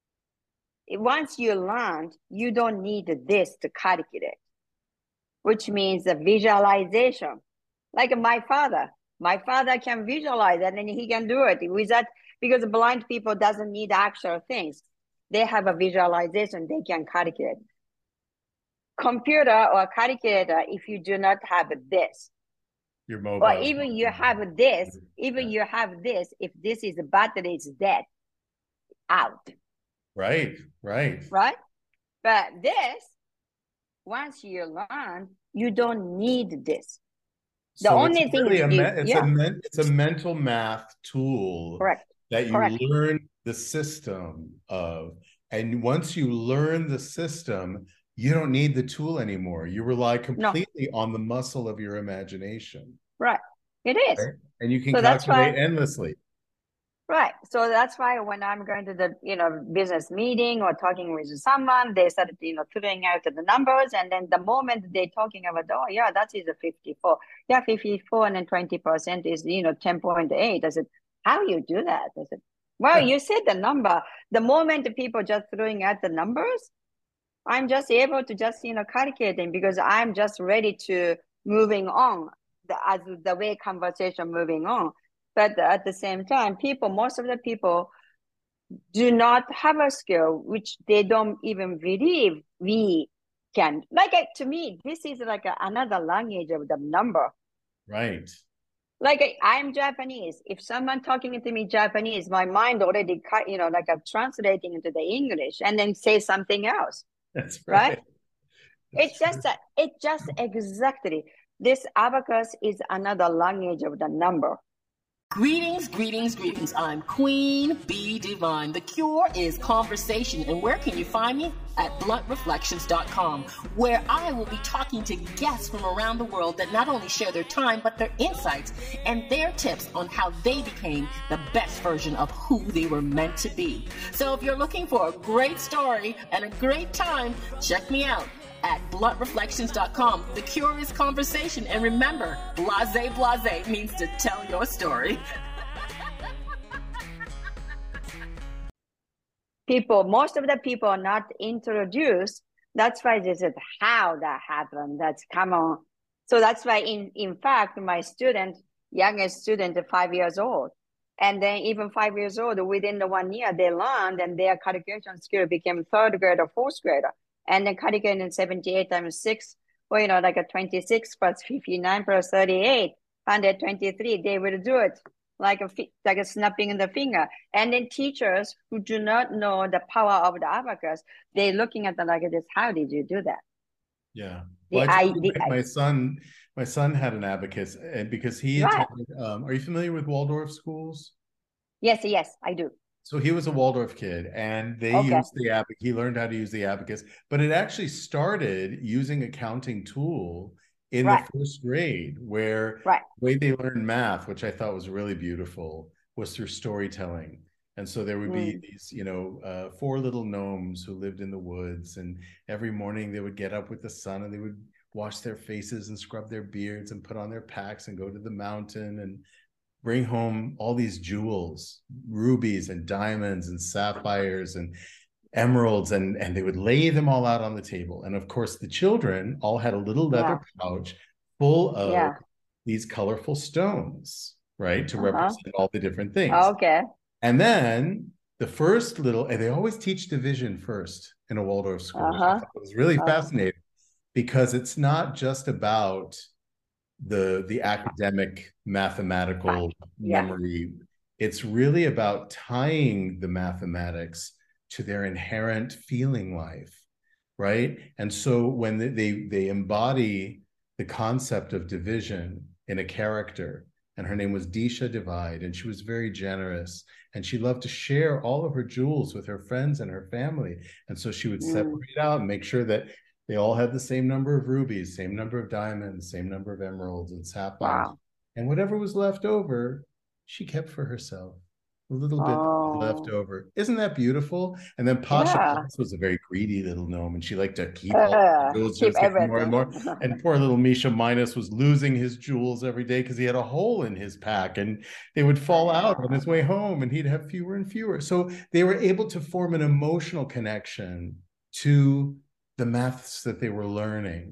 once you learn, you don't need this to calculate, which means the visualization. Like my father can visualize and then he can do it with that, because blind people doesn't need actual things. They have a visualization, they can calculate. Computer or calculator, if you do not have this, your mobile, or even you have this, if this is the battery is dead, out. Right. But this, once you learn, you don't need this. The only thing is it's a mental math tool. Correct. That you learn the system of, and once you learn the system, you don't need the tool anymore. You rely completely on the muscle of your imagination. Right. It is. Right? And you can calculate endlessly. Right. So that's why when I'm going to the, business meeting or talking with someone, they started, throwing out the numbers. And then the moment they're talking about, that is a 54. Yeah, 54 and then 20% is, 10.8. I said, how you do that? I said, well, you said the number. The moment the people just throwing out the numbers, I'm just able to just, calculate them, because I'm just ready to moving on as the way conversation moving on. But at the same time, most of the people do not have a skill, which they don't even believe we can. Like, to me, this is like another language of the number. Right. Like, I'm Japanese. If someone talking to me Japanese, my mind already, like I'm translating into the English and then say something else. That's right. It's just exactly. This abacus is another language of the number. Greetings, greetings, greetings. I'm Queen Bee Divine. The cure is conversation. And where can you find me? At bluntreflections.com, where I will be talking to guests from around the world that not only share their time, but their insights and their tips on how they became the best version of who they were meant to be. So if you're looking for a great story and a great time, check me out at bluntreflections.com. The cure is conversation. And remember, blase blase means to tell your story. Most of the people are not introduced. That's why this is how that happened. That's common. So that's why, in fact, my youngest student, 5 years old, and then even 5 years old, within the 1 year, they learned, and their calculation skill became third grade or fourth grader. And then calculating 78 times 6, well, like a 26 plus 59 plus 38, 123, they will do it like a snapping the finger. And then teachers who do not know the power of the abacus, they're looking at them like this, how did you do that? Yeah. Well, my son had an abacus, and because he attended, are you familiar with Waldorf schools? Yes, I do. So he was a Waldorf kid, and they used the abacus. He learned how to use the abacus, but it actually started using a counting tool in the first grade, where the way they learned math, which I thought was really beautiful, was through storytelling. And so there would be these, 4 little gnomes who lived in the woods, and every morning they would get up with the sun, and they would wash their faces and scrub their beards and put on their packs and go to the mountain and bring home all these jewels, rubies and diamonds and sapphires and emeralds, and they would lay them all out on the table. And of course, the children all had a little leather pouch full of these colorful stones, right, to represent all the different things. Okay. And then the first and they always teach division first in a Waldorf school, which I thought was really fascinating, because it's not just about the academic mathematical memory. It's really about tying the mathematics to their inherent feeling life, right? And so when they embody the concept of division in a character, and her name was Disha Divide, and she was very generous, and she loved to share all of her jewels with her friends and her family. And so she would separate out and make sure that they all had the same number of rubies, same number of diamonds, same number of emeralds and sapphires. Wow. And whatever was left over, she kept for herself. A little bit left over. Isn't that beautiful? And then Pasha was a very greedy little gnome, and she liked to keep all the jewels, just more and more. And poor little Misha Minus was losing his jewels every day because he had a hole in his pack, and they would fall out on his way home, and he'd have fewer and fewer. So they were able to form an emotional connection to the maths that they were learning.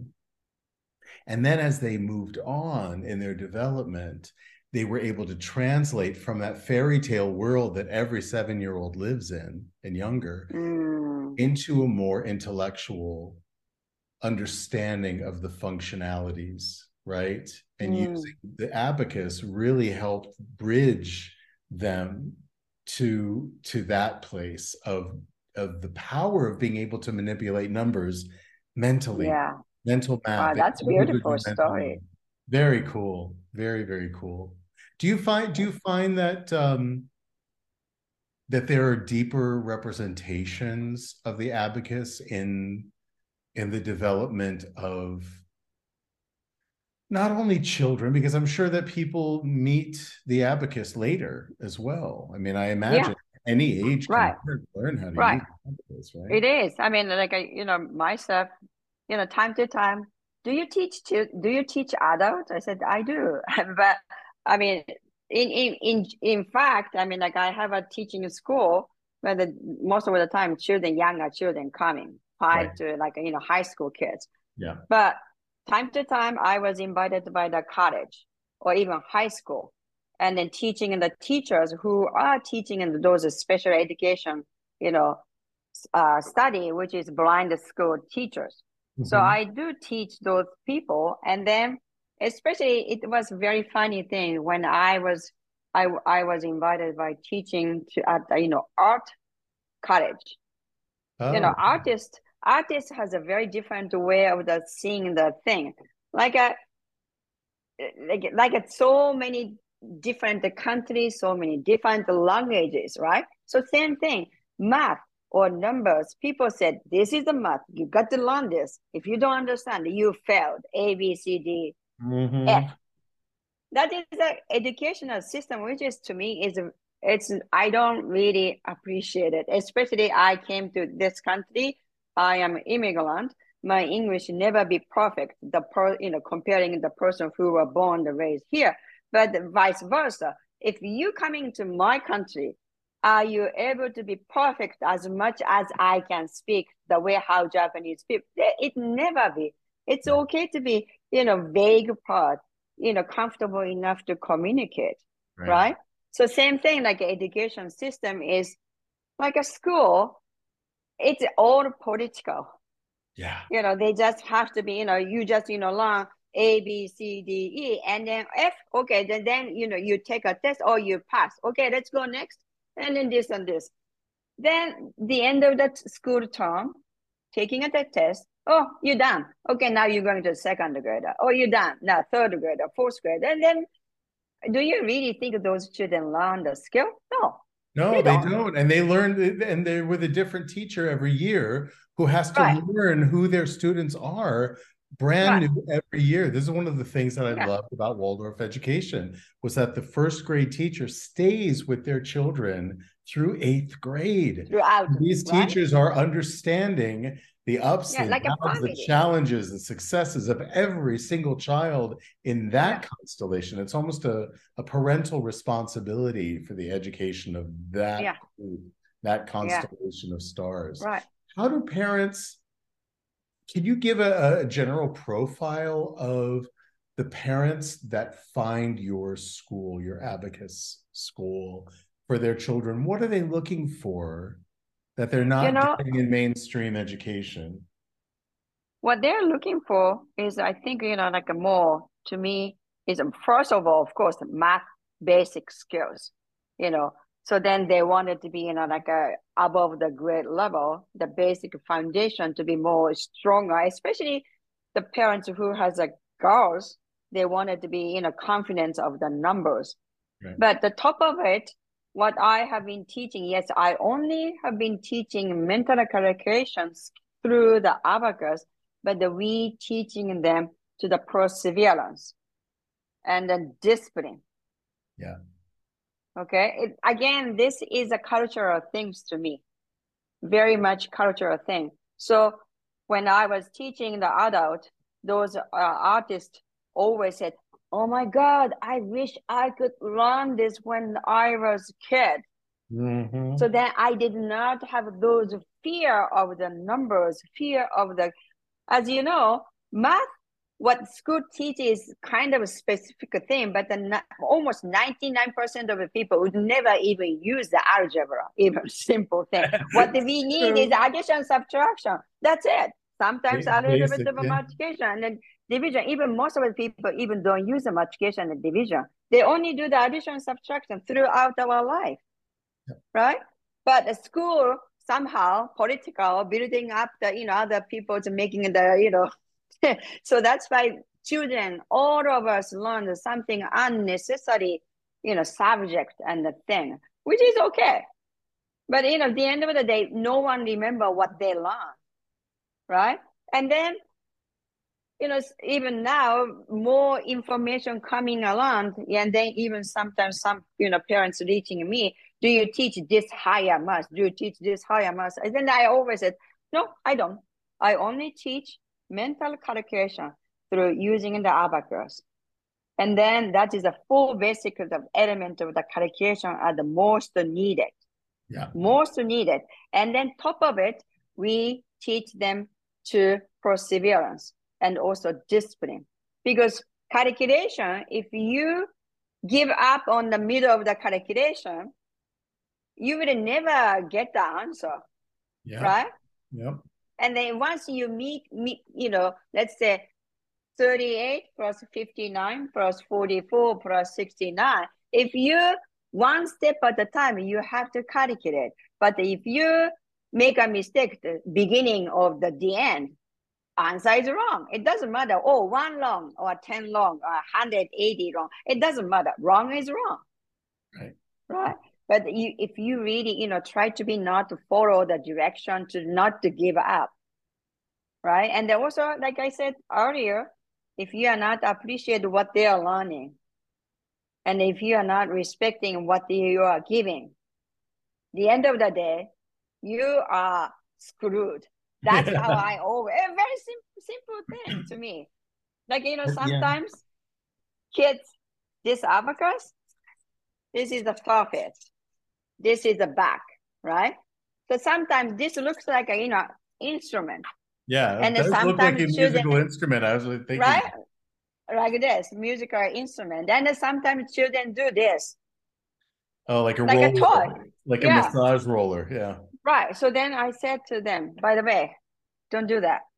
And then as they moved on in their development, they were able to translate from that fairy tale world that every 7-year-old lives in and younger into a more intellectual understanding of the functionalities, right? And using the abacus really helped bridge them to that place of the power of being able to manipulate numbers mentally. Mental math. Wow, that's a beautiful story. Very cool. Very, very cool. Do you find that that there are deeper representations of the abacus in the development of not only children, because I'm sure that people meet the abacus later as well. I mean, I imagine any age can learn how to use the abacus, right? It is. I mean, like myself, time to time, do you teach adults? I said, I do. But I mean, in fact, I mean, like I have a teaching school where most of the time younger children coming, 5 to high school kids. Yeah. But time to time, I was invited by the college or even high school, and then teaching the teachers who are teaching in those special education, study, which is blind school teachers. So I do teach those people, and then especially it was a very funny thing when I was invited by teaching at art college. Artist has a very different way of seeing the thing. Like so many different countries, so many different languages, right? So same thing, math or numbers. People said, this is the math. You got to learn this. If you don't understand, you failed. A, B, C, D, F. That is the educational system, which is to me I don't really appreciate it. Especially I came to this country. I am immigrant. My English never be perfect. Comparing the person who were born and raised here, but vice versa. If you coming to my country, are you able to be perfect as much as I can speak the way how Japanese speak? It never be. It's okay to be, vague part, comfortable enough to communicate, right? So same thing, like education system is like a school. It's all political. Yeah. They just have to be, you just, learn A, B, C, D, E, and then F. Okay, then you take a test or you pass. Okay, let's go next. And then this and this. Then the end of that school term, taking a test. Oh, you're done. Okay, now you're going to second grade. Oh, you're done. Now third grade, fourth grade. And then do you really think those children learn the skill? No, they don't. And they learn, and they're with a different teacher every year who has to learn who their students are brand new every year. This is one of the things that I loved about Waldorf education, was that the first grade teacher stays with their children through 8th grade. These teachers are understanding the ups, the downs, the challenges, the successes of every single child in that constellation. It's almost a parental responsibility for the education of that group, that constellation of stars. How do parents, can you give a general profile of the parents that find your school, your Abacus school, for their children? What are they looking for that they're not getting in mainstream education? What they're looking for is, I think, like a more, to me, is first of all, of course, math basic skills, So then they wanted to be, like above the grade level, the basic foundation to be more stronger, especially the parents who has girls, they wanted to be, confident of the numbers. But the top of it, what I have been teaching, yes, I only have been teaching mental calculations through the abacus, but we teaching them to the perseverance and the discipline. Okay. Again, this is a cultural things to me, very much cultural thing. So when I was teaching the adult, those artists always said, oh my God, I wish I could learn this when I was a kid. So then I did not have those fear of the numbers, fear of as you know, math, what school teaches is kind of a specific thing, but almost 99% of the people would never even use the algebra, even simple thing. What we need is addition, subtraction. That's it. Sometimes a little bit of a multiplication and then division. Even most of the people even don't use the multiplication and division. They only do the addition and subtraction throughout our life, right? But the school somehow political, building up the other people to making the so that's why children, all of us learn something unnecessary, subject and the thing, which is okay. But at the end of the day, no one remember what they learn, right? And then, even now, more information coming around, and then even sometimes some, parents reaching me, do you teach this higher math? Do you teach this higher math? And then I always said, no, I don't. I only teach mental calculation through using the abacus. And then that is a full basic element of the calculation are the most needed. Most needed. And then top of it, we teach them to perseverance and also discipline. Because calculation, if you give up on the middle of the calculation, you will never get the answer, right? And then once you meet, let's say 38 plus 59 plus 44 plus 69, if you one step at a time, you have to calculate. But if you make a mistake, the beginning of the end, answer is wrong. It doesn't matter. Oh, 1 long or 10 long or 180 long. It doesn't matter. Wrong is wrong. Right. Right. But if you really, try to be not to follow the direction, to not to give up. Right. And then also, like I said earlier, if you are not appreciate what they are learning, and if you are not respecting what you are giving, the end of the day, you are screwed. That's how I always, a very simple thing to me. Like, sometimes kids, this abacus, this is the surface, this is the back, right? So sometimes this looks like a, instrument. Yeah, and it does look like a musical instrument. I was thinking. Right? Like this, musical instrument. And sometimes children do this. Oh, like a like roller, a toy. Like a massage roller, yeah. Right. So then I said to them, by the way, don't do that.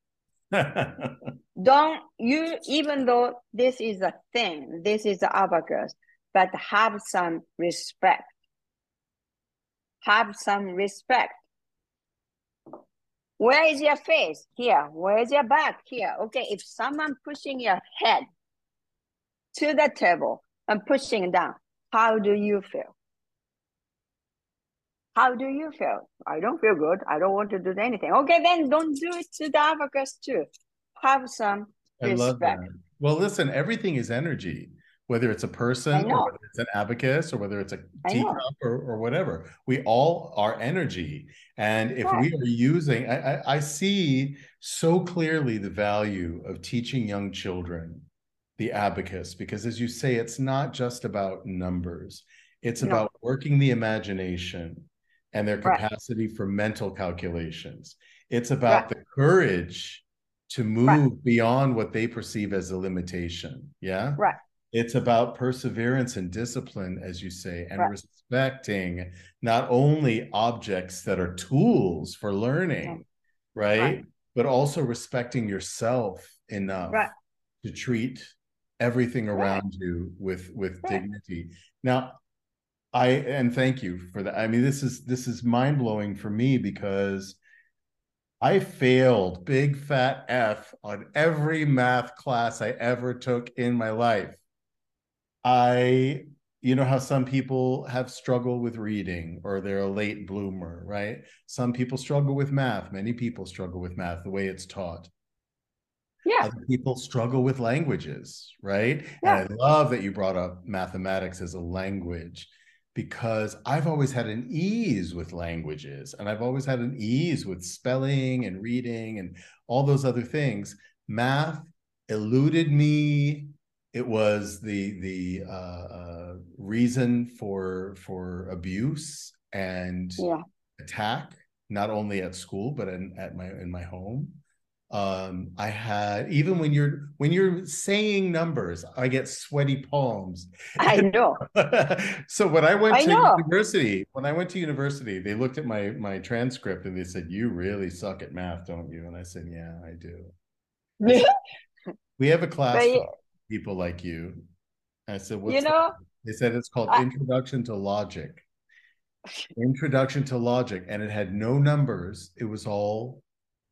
Even though this is a thing, this is the abacus, but have some respect. Have some respect. Where is your face? Here. Where is your back? Here. Okay, if someone pushing your head to the table and pushing down, how do you feel? How do you feel? I don't feel good. I don't want to do anything. Okay, then don't do it to the abacus too. Have some respect. I love that. Well, listen, everything is energy, whether it's a person or whether it's an abacus or whether it's a teacup or whatever. We all are energy. And if we are using, I see so clearly the value of teaching young children the abacus, because as you say, it's not just about numbers. It's about working the imagination and their capacity for mental calculations. It's about the courage to move beyond what they perceive as a limitation. Yeah. Right. It's about perseverance and discipline, as you say, and respecting not only objects that are tools for learning, right? But also respecting yourself enough to treat everything around you with dignity. Now, and thank you for that. I mean, this is mind-blowing for me, because I failed big fat F on every math class I ever took in my life. You know how some people have struggled with reading, or they're a late bloomer, right? Some people struggle with math. Many people struggle with math, the way it's taught. Yeah. Other people struggle with languages, right? Yeah. And I love that you brought up mathematics as a language, because I've always had an ease with languages, and I've always had an ease with spelling and reading and all those other things. Math eluded me. It was the reason for abuse and attack, not only at school but in my home. I had, even when you're saying numbers, I get sweaty palms. I know. So when I went to university, they looked at my transcript and they said, "You really suck at math, don't you?" And I said, "Yeah, I do." We have a class for people like you. And I said, "What's that?" They said it's called Introduction to Logic. Introduction to Logic, and it had no numbers. It was all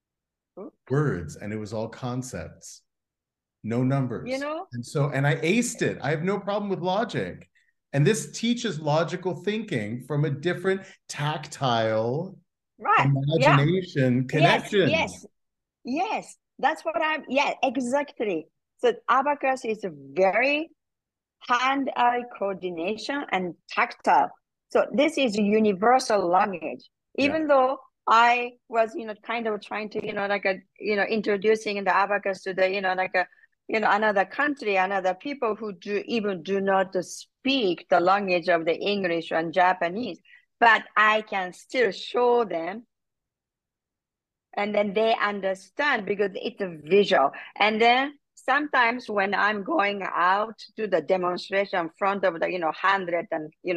words, and it was all concepts, no numbers. And I aced it. I have no problem with logic, and this teaches logical thinking from a different tactile imagination connection. Yes, that's what exactly. So abacus is a very hand-eye coordination and tactile. So this is a universal language, even though I was, kind of trying to, introducing the abacus to the, another country, another people who do not speak the language of the English and Japanese, but I can still show them, and then they understand, because it's a visual. And then sometimes when I'm going out to the demonstration in front of the, 100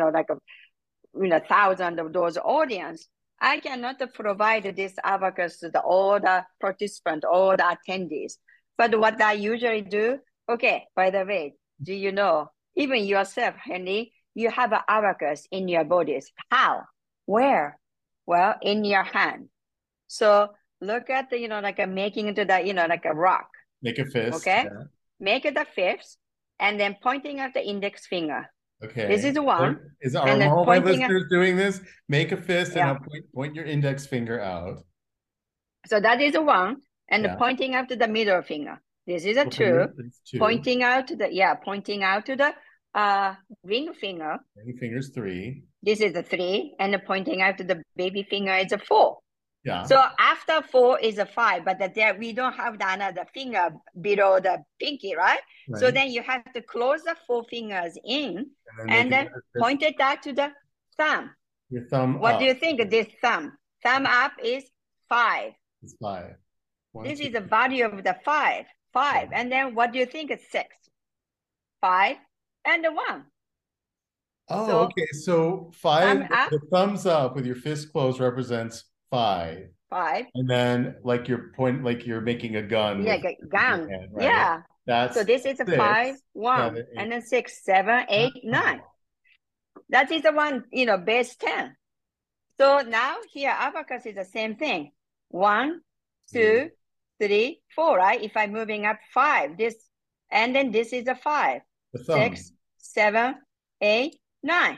and, thousand of those audience, I cannot provide this abacus to all the participants, all the attendees. But what I usually do, okay, by the way, do you know, even yourself, Henry, you have an abacus in your bodies. How? Where? Well, in your hand. So look at the, like making into the, like a rock. Make a fist. Okay. Yeah. Make it a fist, and then pointing at the index finger. Okay. This is one. Are all my listeners doing this? Make a fist and point your index finger out. So that is a one, and pointing out to the middle finger. This is a two. Pointing out to the ring finger. Ring finger's 3. This is a 3, and pointing out to the baby finger is a 4. Yeah. So after 4 is a 5, but there we don't have the another finger below the pinky, right? So then you have to close the 4 fingers in, and then point it out to the thumb. Your thumb. What do you think of this thumb? Thumb up is 5. It's 5. This is the value of the 5. 5. And then what do you think is 6? 5 and 1. Oh, so, okay. So 5, the thumbs up with your fist closed represents 5. 5. And then like you're making a gun. Yeah, gun. Hand, right? Yeah. So this is a 6, 5, 1, 7, and then 6, 7, 8, 9. That is the one, base 10. So now here, abacus is the same thing. 1, 2, 3, 4, right? If I'm moving up 5, this, and then this is a 5. 6, 7, 8, 9.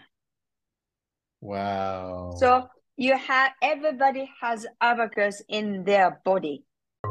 Wow. So everybody has abacus in their body.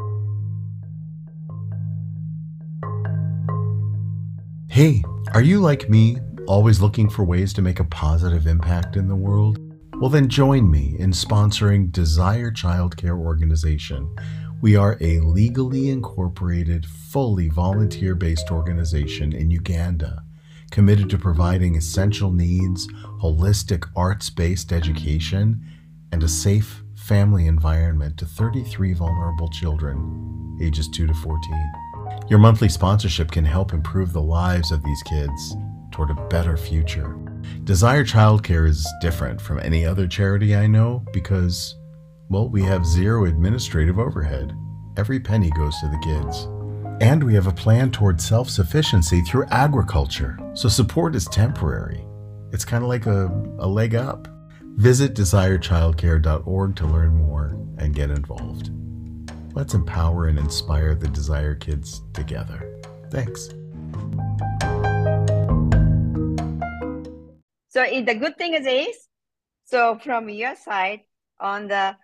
Hey, are you like me, always looking for ways to make a positive impact in the world? Well, then join me in sponsoring Desire Childcare Organization. We are a legally incorporated, fully volunteer-based organization in Uganda, committed to providing essential needs, holistic arts-based education, and a safe family environment to 33 vulnerable children, ages 2 to 14. Your monthly sponsorship can help improve the lives of these kids toward a better future. Desire Childcare is different from any other charity I know because, well, we have 0 administrative overhead. Every penny goes to the kids. And we have a plan toward self-sufficiency through agriculture, so support is temporary. It's kind of like a leg up. Visit desirechildcare.org to learn more and get involved. Let's empower and inspire the Desire kids together. Thanks. So the good thing is, so from your side, on the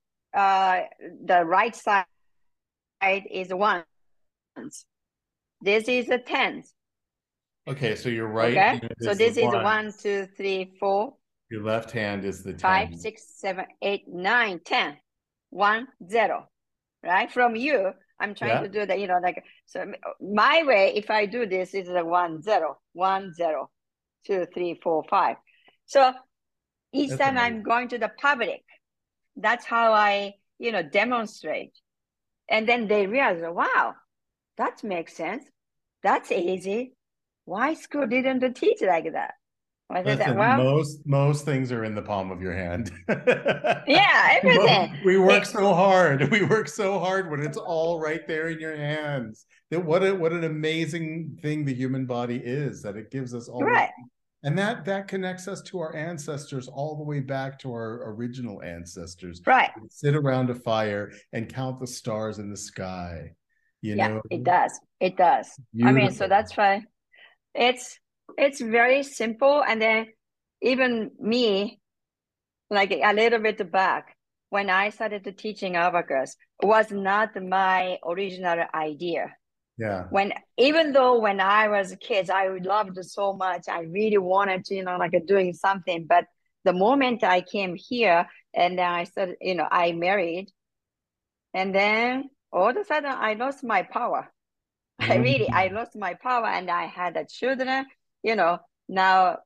right side is 1s. This is a 10s. Okay, so you're right. Okay, so this is 1, 2, 3, 4. Your left hand is the 10. 5, 6, 7, 8, 9, 10. 1, 0. Right? From you, I'm trying to do that, so my way, if I do this, is a 1, 0, 1, 0, 2, 3, 4, 5. So each time I'm going to the public, that's how I, demonstrate. And then they realize, wow, that makes sense. That's easy. Why school didn't teach like that? Listen, most things are in the palm of your hand. Yeah, everything. We work so hard. We work so hard when it's all right there in your hands. What an amazing thing the human body is, that it gives us all. Right. And that connects us to our ancestors all the way back to our original ancestors. Right. Sit around a fire and count the stars in the sky. You know? It does. It does. Beautiful. I mean, so that's why it's very simple. And then even me, like a little bit back, when I started teaching abacus, was not my original idea. Yeah. Even though when I was a kid, I loved it so much. I really wanted to, doing something. But the moment I came here and then I started, I married, and then all of a sudden I lost my power. Mm-hmm. I lost my power, and I had a children, now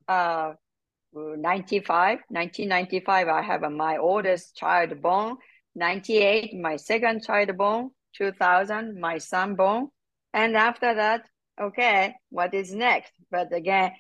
1995, I have my oldest child born, 98, my second child born, 2000, my son born. And after that, okay, what is next? But again,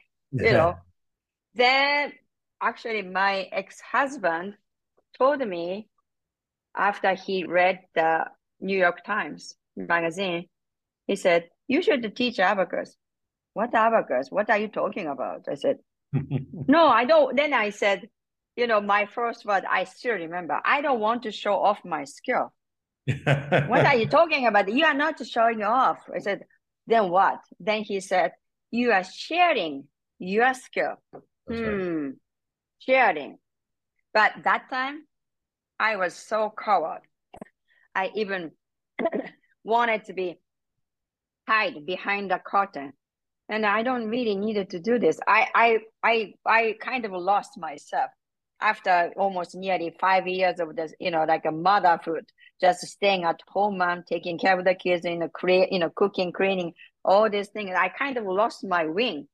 then actually my ex-husband told me after he read the New York Times magazine, he said, you should teach abacus. What abacus? What are you talking about? I said, no, I don't. Then I said, my first word, I still remember, I don't want to show off my skill. What are you talking about? You are not showing off. I said, then what? Then he said, you are sharing your skill. That's right. Sharing. But that time, I was so coward. I even wanted to be hide behind the curtain. And I don't really needed to do this. I kind of lost myself after almost nearly 5 years of this, like a motherhood, just staying at home and taking care of the kids, cooking, cleaning, all these things. I kind of lost my wing.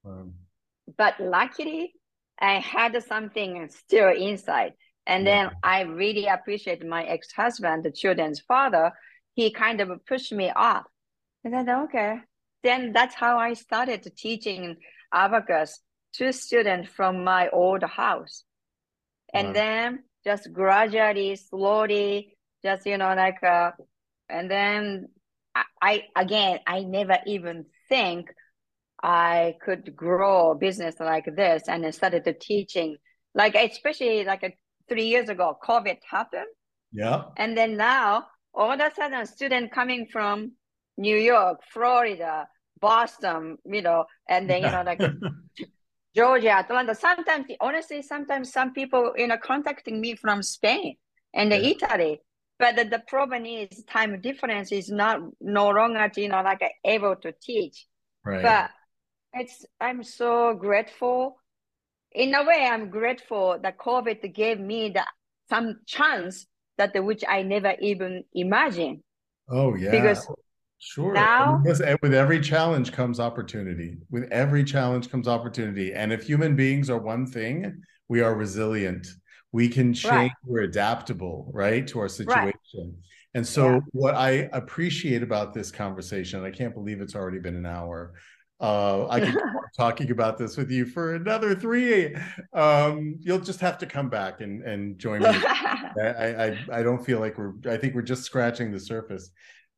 But luckily, I had something still inside. And then I really appreciate my ex-husband, the children's father. He kind of pushed me off. And I said, okay. Then that's how I started teaching abacus to students from my old house. And then just gradually, slowly, just, and then I never even think I could grow a business like this, and I started teaching, especially 3 years ago, COVID happened. Yeah. And then now, all of a sudden, a student coming from New York, Florida, Boston, and then, Georgia, Atlanta. Sometimes, honestly, some people, contacting me from Spain and Italy. But the problem is time difference is no longer, able to teach. Right. But I'm so grateful. In a way, I'm grateful that COVID gave me some chance which I never even imagined. Oh, yeah. Because sure. Now, with every challenge comes opportunity. With every challenge comes opportunity. And if human beings are one thing, we are resilient. We can change. We're adaptable, right, to our situation. Right. And so what I appreciate about this conversation, I can't believe it's already been an hour. I could keep talking about this with you for another 3. You'll just have to come back and join me. I don't feel like I think we're just scratching the surface.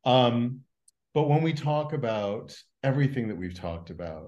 But when we talk about everything that we've talked about,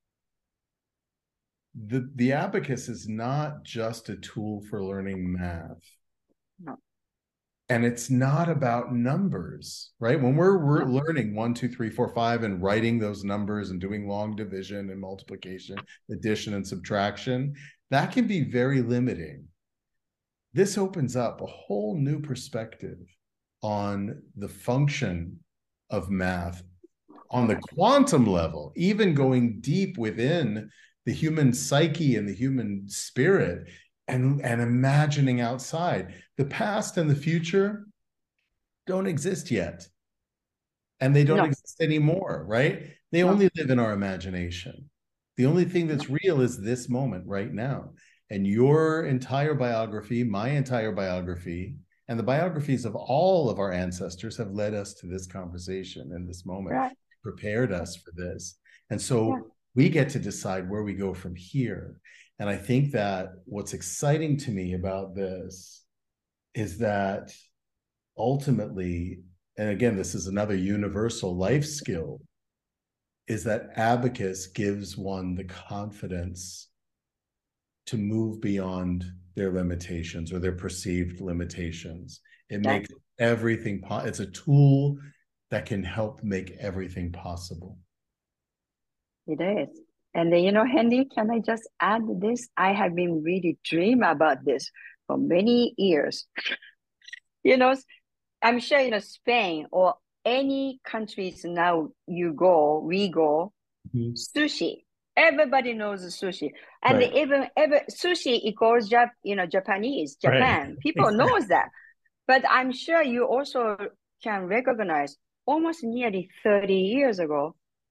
the abacus is not just a tool for learning math. No. And it's not about numbers, right? When we're learning 1, 2, 3, 4, 5 and writing those numbers and doing long division and multiplication, addition and subtraction, that can be very limiting. This opens up a whole new perspective on the function of math on the quantum level, even going deep within the human psyche and the human spirit. And imagining outside. The past and the future don't exist yet. And they don't exist anymore, right? They only live in our imagination. The only thing that's real is this moment right now. And your entire biography, my entire biography, and the biographies of all of our ancestors have led us to this conversation and this moment, prepared us for this. And so we get to decide where we go from here. And I think that what's exciting to me about this is that ultimately, and again, this is another universal life skill, is that abacus gives one the confidence to move beyond their limitations or their perceived limitations. It makes everything, it's a tool that can help make everything possible. It is. And then, Henry, can I just add this? I have been really dreaming about this for many years. I'm sure, Spain or any countries now we go, sushi. Everybody knows sushi. And even sushi equals, Japanese, Japan. Right. People knows that. But I'm sure you also can recognize almost nearly 30 years ago,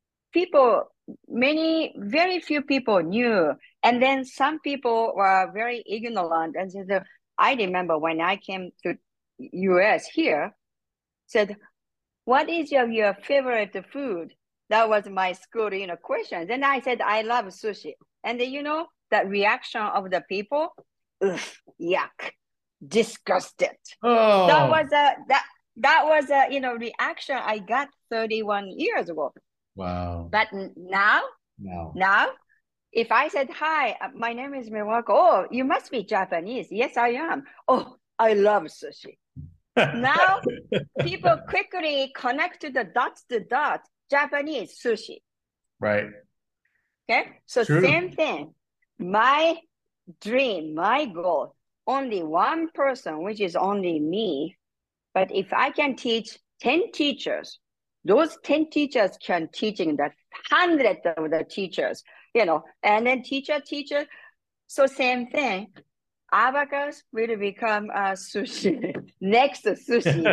very few people knew. And then some people were very ignorant. And said, I remember when I came to US here, said, what is your favorite food? That was my school, question. Then I said, I love sushi. And then, that reaction of the people, ugh, yuck, disgusted. Oh. That was a reaction I got 31 years ago. Wow. But now, if I said, hi, my name is Miwako. Oh, you must be Japanese. Yes, I am. Oh, I love sushi. Now people quickly connect to the dots to dots. Japanese sushi. Right. Okay. So True. same thing. My dream, my goal, only one person, which is only me. But if I can teach 10 teachers, those 10 teachers can teaching the hundreds of the teachers, and then teacher. So same thing. Abacus will become a sushi. Next sushi.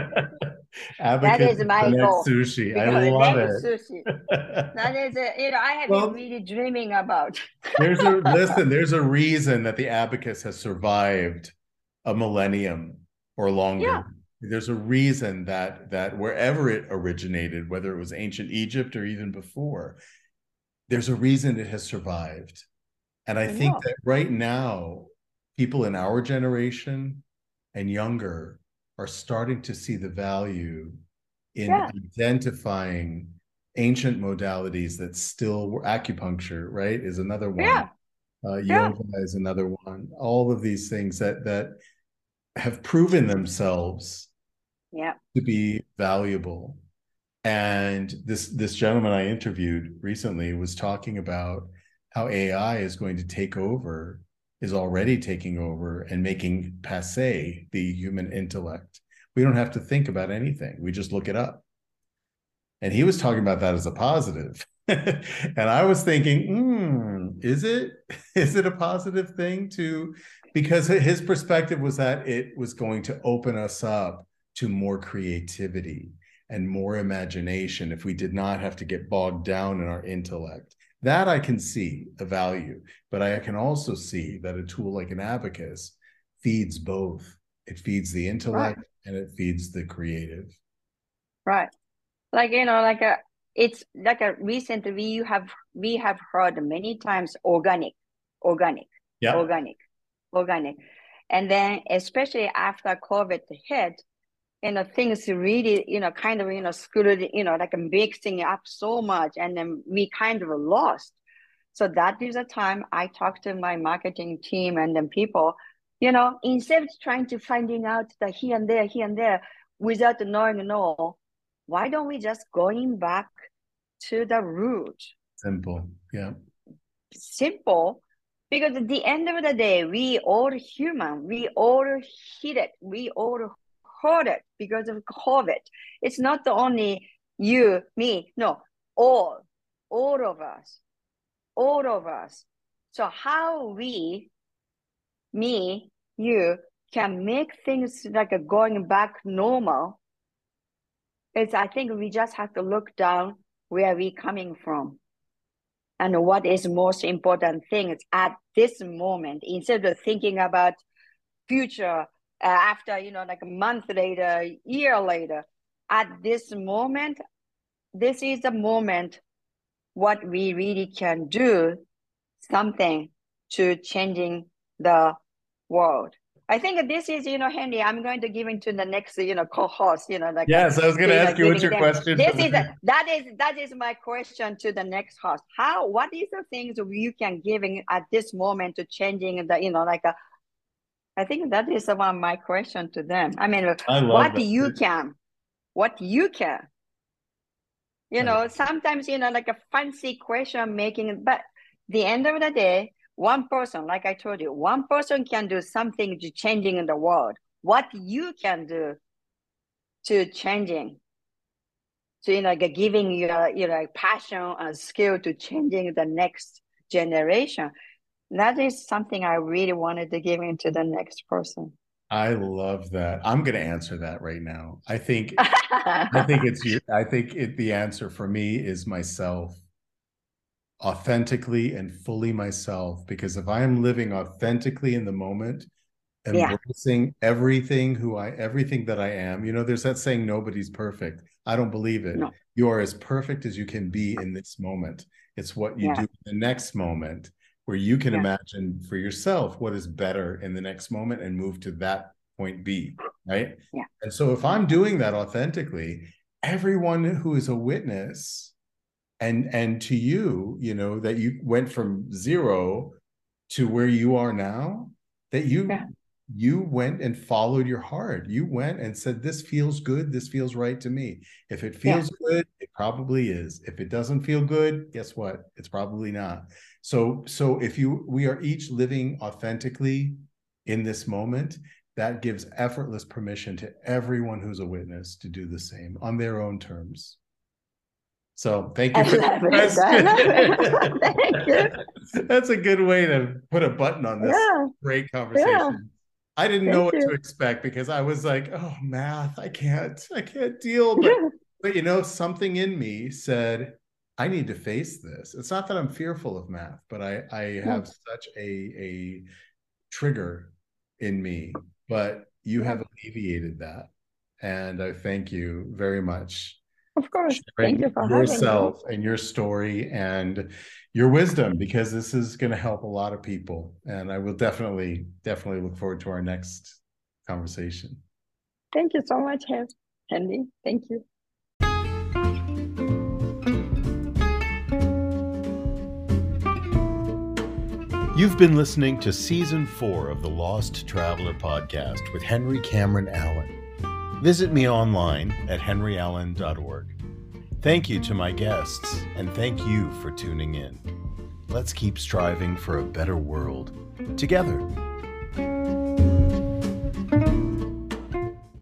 That is my goal. Sushi. I love it. Sushi. That is, I have been really dreaming about. There's a reason that the abacus has survived a millennium or longer. Yeah. There's a reason that wherever it originated, whether it was ancient Egypt or even before, there's a reason it has survived. And I think that right now, people in our generation and younger are starting to see the value in identifying ancient modalities that still were. Acupuncture, right, is another one. Yoga is another one. All of these things that have proven themselves to be valuable. And this gentleman I interviewed recently was talking about how AI is going to take over, is already taking over and making passé the human intellect. We don't have to think about anything. We just look it up. And he was talking about that as a positive. And I was thinking, is it a positive thing because his perspective was that it was going to open us up to more creativity and more imagination if we did not have to get bogged down in our intellect. That I can see a value, but I can also see that a tool like an abacus feeds both. It feeds the intellect and it feeds the creative. Right. It's like a recent, we have heard many times organic. And then especially after COVID hit, things really, kind of, screwed, mixing up so much, and then we kind of lost. So that is the time I talked to my marketing team and then people, instead of trying to finding out the here and there, without knowing, why don't we just going back to the root? Simple. Simple. Because at the end of the day, we all human, we all hit it, we all hurt it because of COVID. It's not the only you, me, no, all of us. So how we, me, you, can make things like going back normal is, I think we just have to look down where we coming from and what is most important things at this moment, instead of thinking about future after, a month later, year later. At this moment, this is the moment what we really can do something to changing the world. I think this is, Henry, I'm going to give it to the next, co-host, Yes, I was going to ask you what's your question. That is my question to the next host. What is the things you can give at this moment to changing the, I think that is one of my question to them. I mean, what you can. Sometimes, like a fancy question making, but the end of the day, one person, like I told you, one person can do something to changing in the world. What you can do to changing, to giving your passion and skill to changing the next generation. That is something I really wanted to give into the next person. I love that. I'm going to answer that right now. I think the answer for me is myself. Authentically and fully myself, because if I am living authentically in the moment, embracing everything that I am, there's that saying, nobody's perfect. I don't believe it. No. You are as perfect as you can be in this moment. It's what you do in the next moment where you can imagine for yourself what is better in the next moment and move to that point B, right? Yeah. And so if I'm doing that authentically, everyone who is a witness and to you, that you went from 0 to where you are now, that you you went and followed your heart. You went and said, this feels good. This feels right to me. If it feels good, it probably is. If it doesn't feel good, guess what? It's probably not. So we are each living authentically in this moment, that gives effortless permission to everyone who's a witness to do the same on their own terms. So thank you for that. Thank you. That's a good way to put a button on this great conversation. Yeah. I didn't know what to expect because I was like, oh, math, I can't deal. But you know, something in me said, I need to face this. It's not that I'm fearful of math, but I have such a trigger in me, but you have alleviated that. And I thank you very much. Of course. Thank you for yourself having me. And your story and your wisdom, because this is going to help a lot of people. And I will definitely look forward to our next conversation. Thank you so much, Henry. Thank you. You've been listening to Season 4 of the Lost Traveler podcast with Henry Cameron Allen. Visit me online at henryallen.org. Thank you to my guests, and thank you for tuning in. Let's keep striving for a better world together.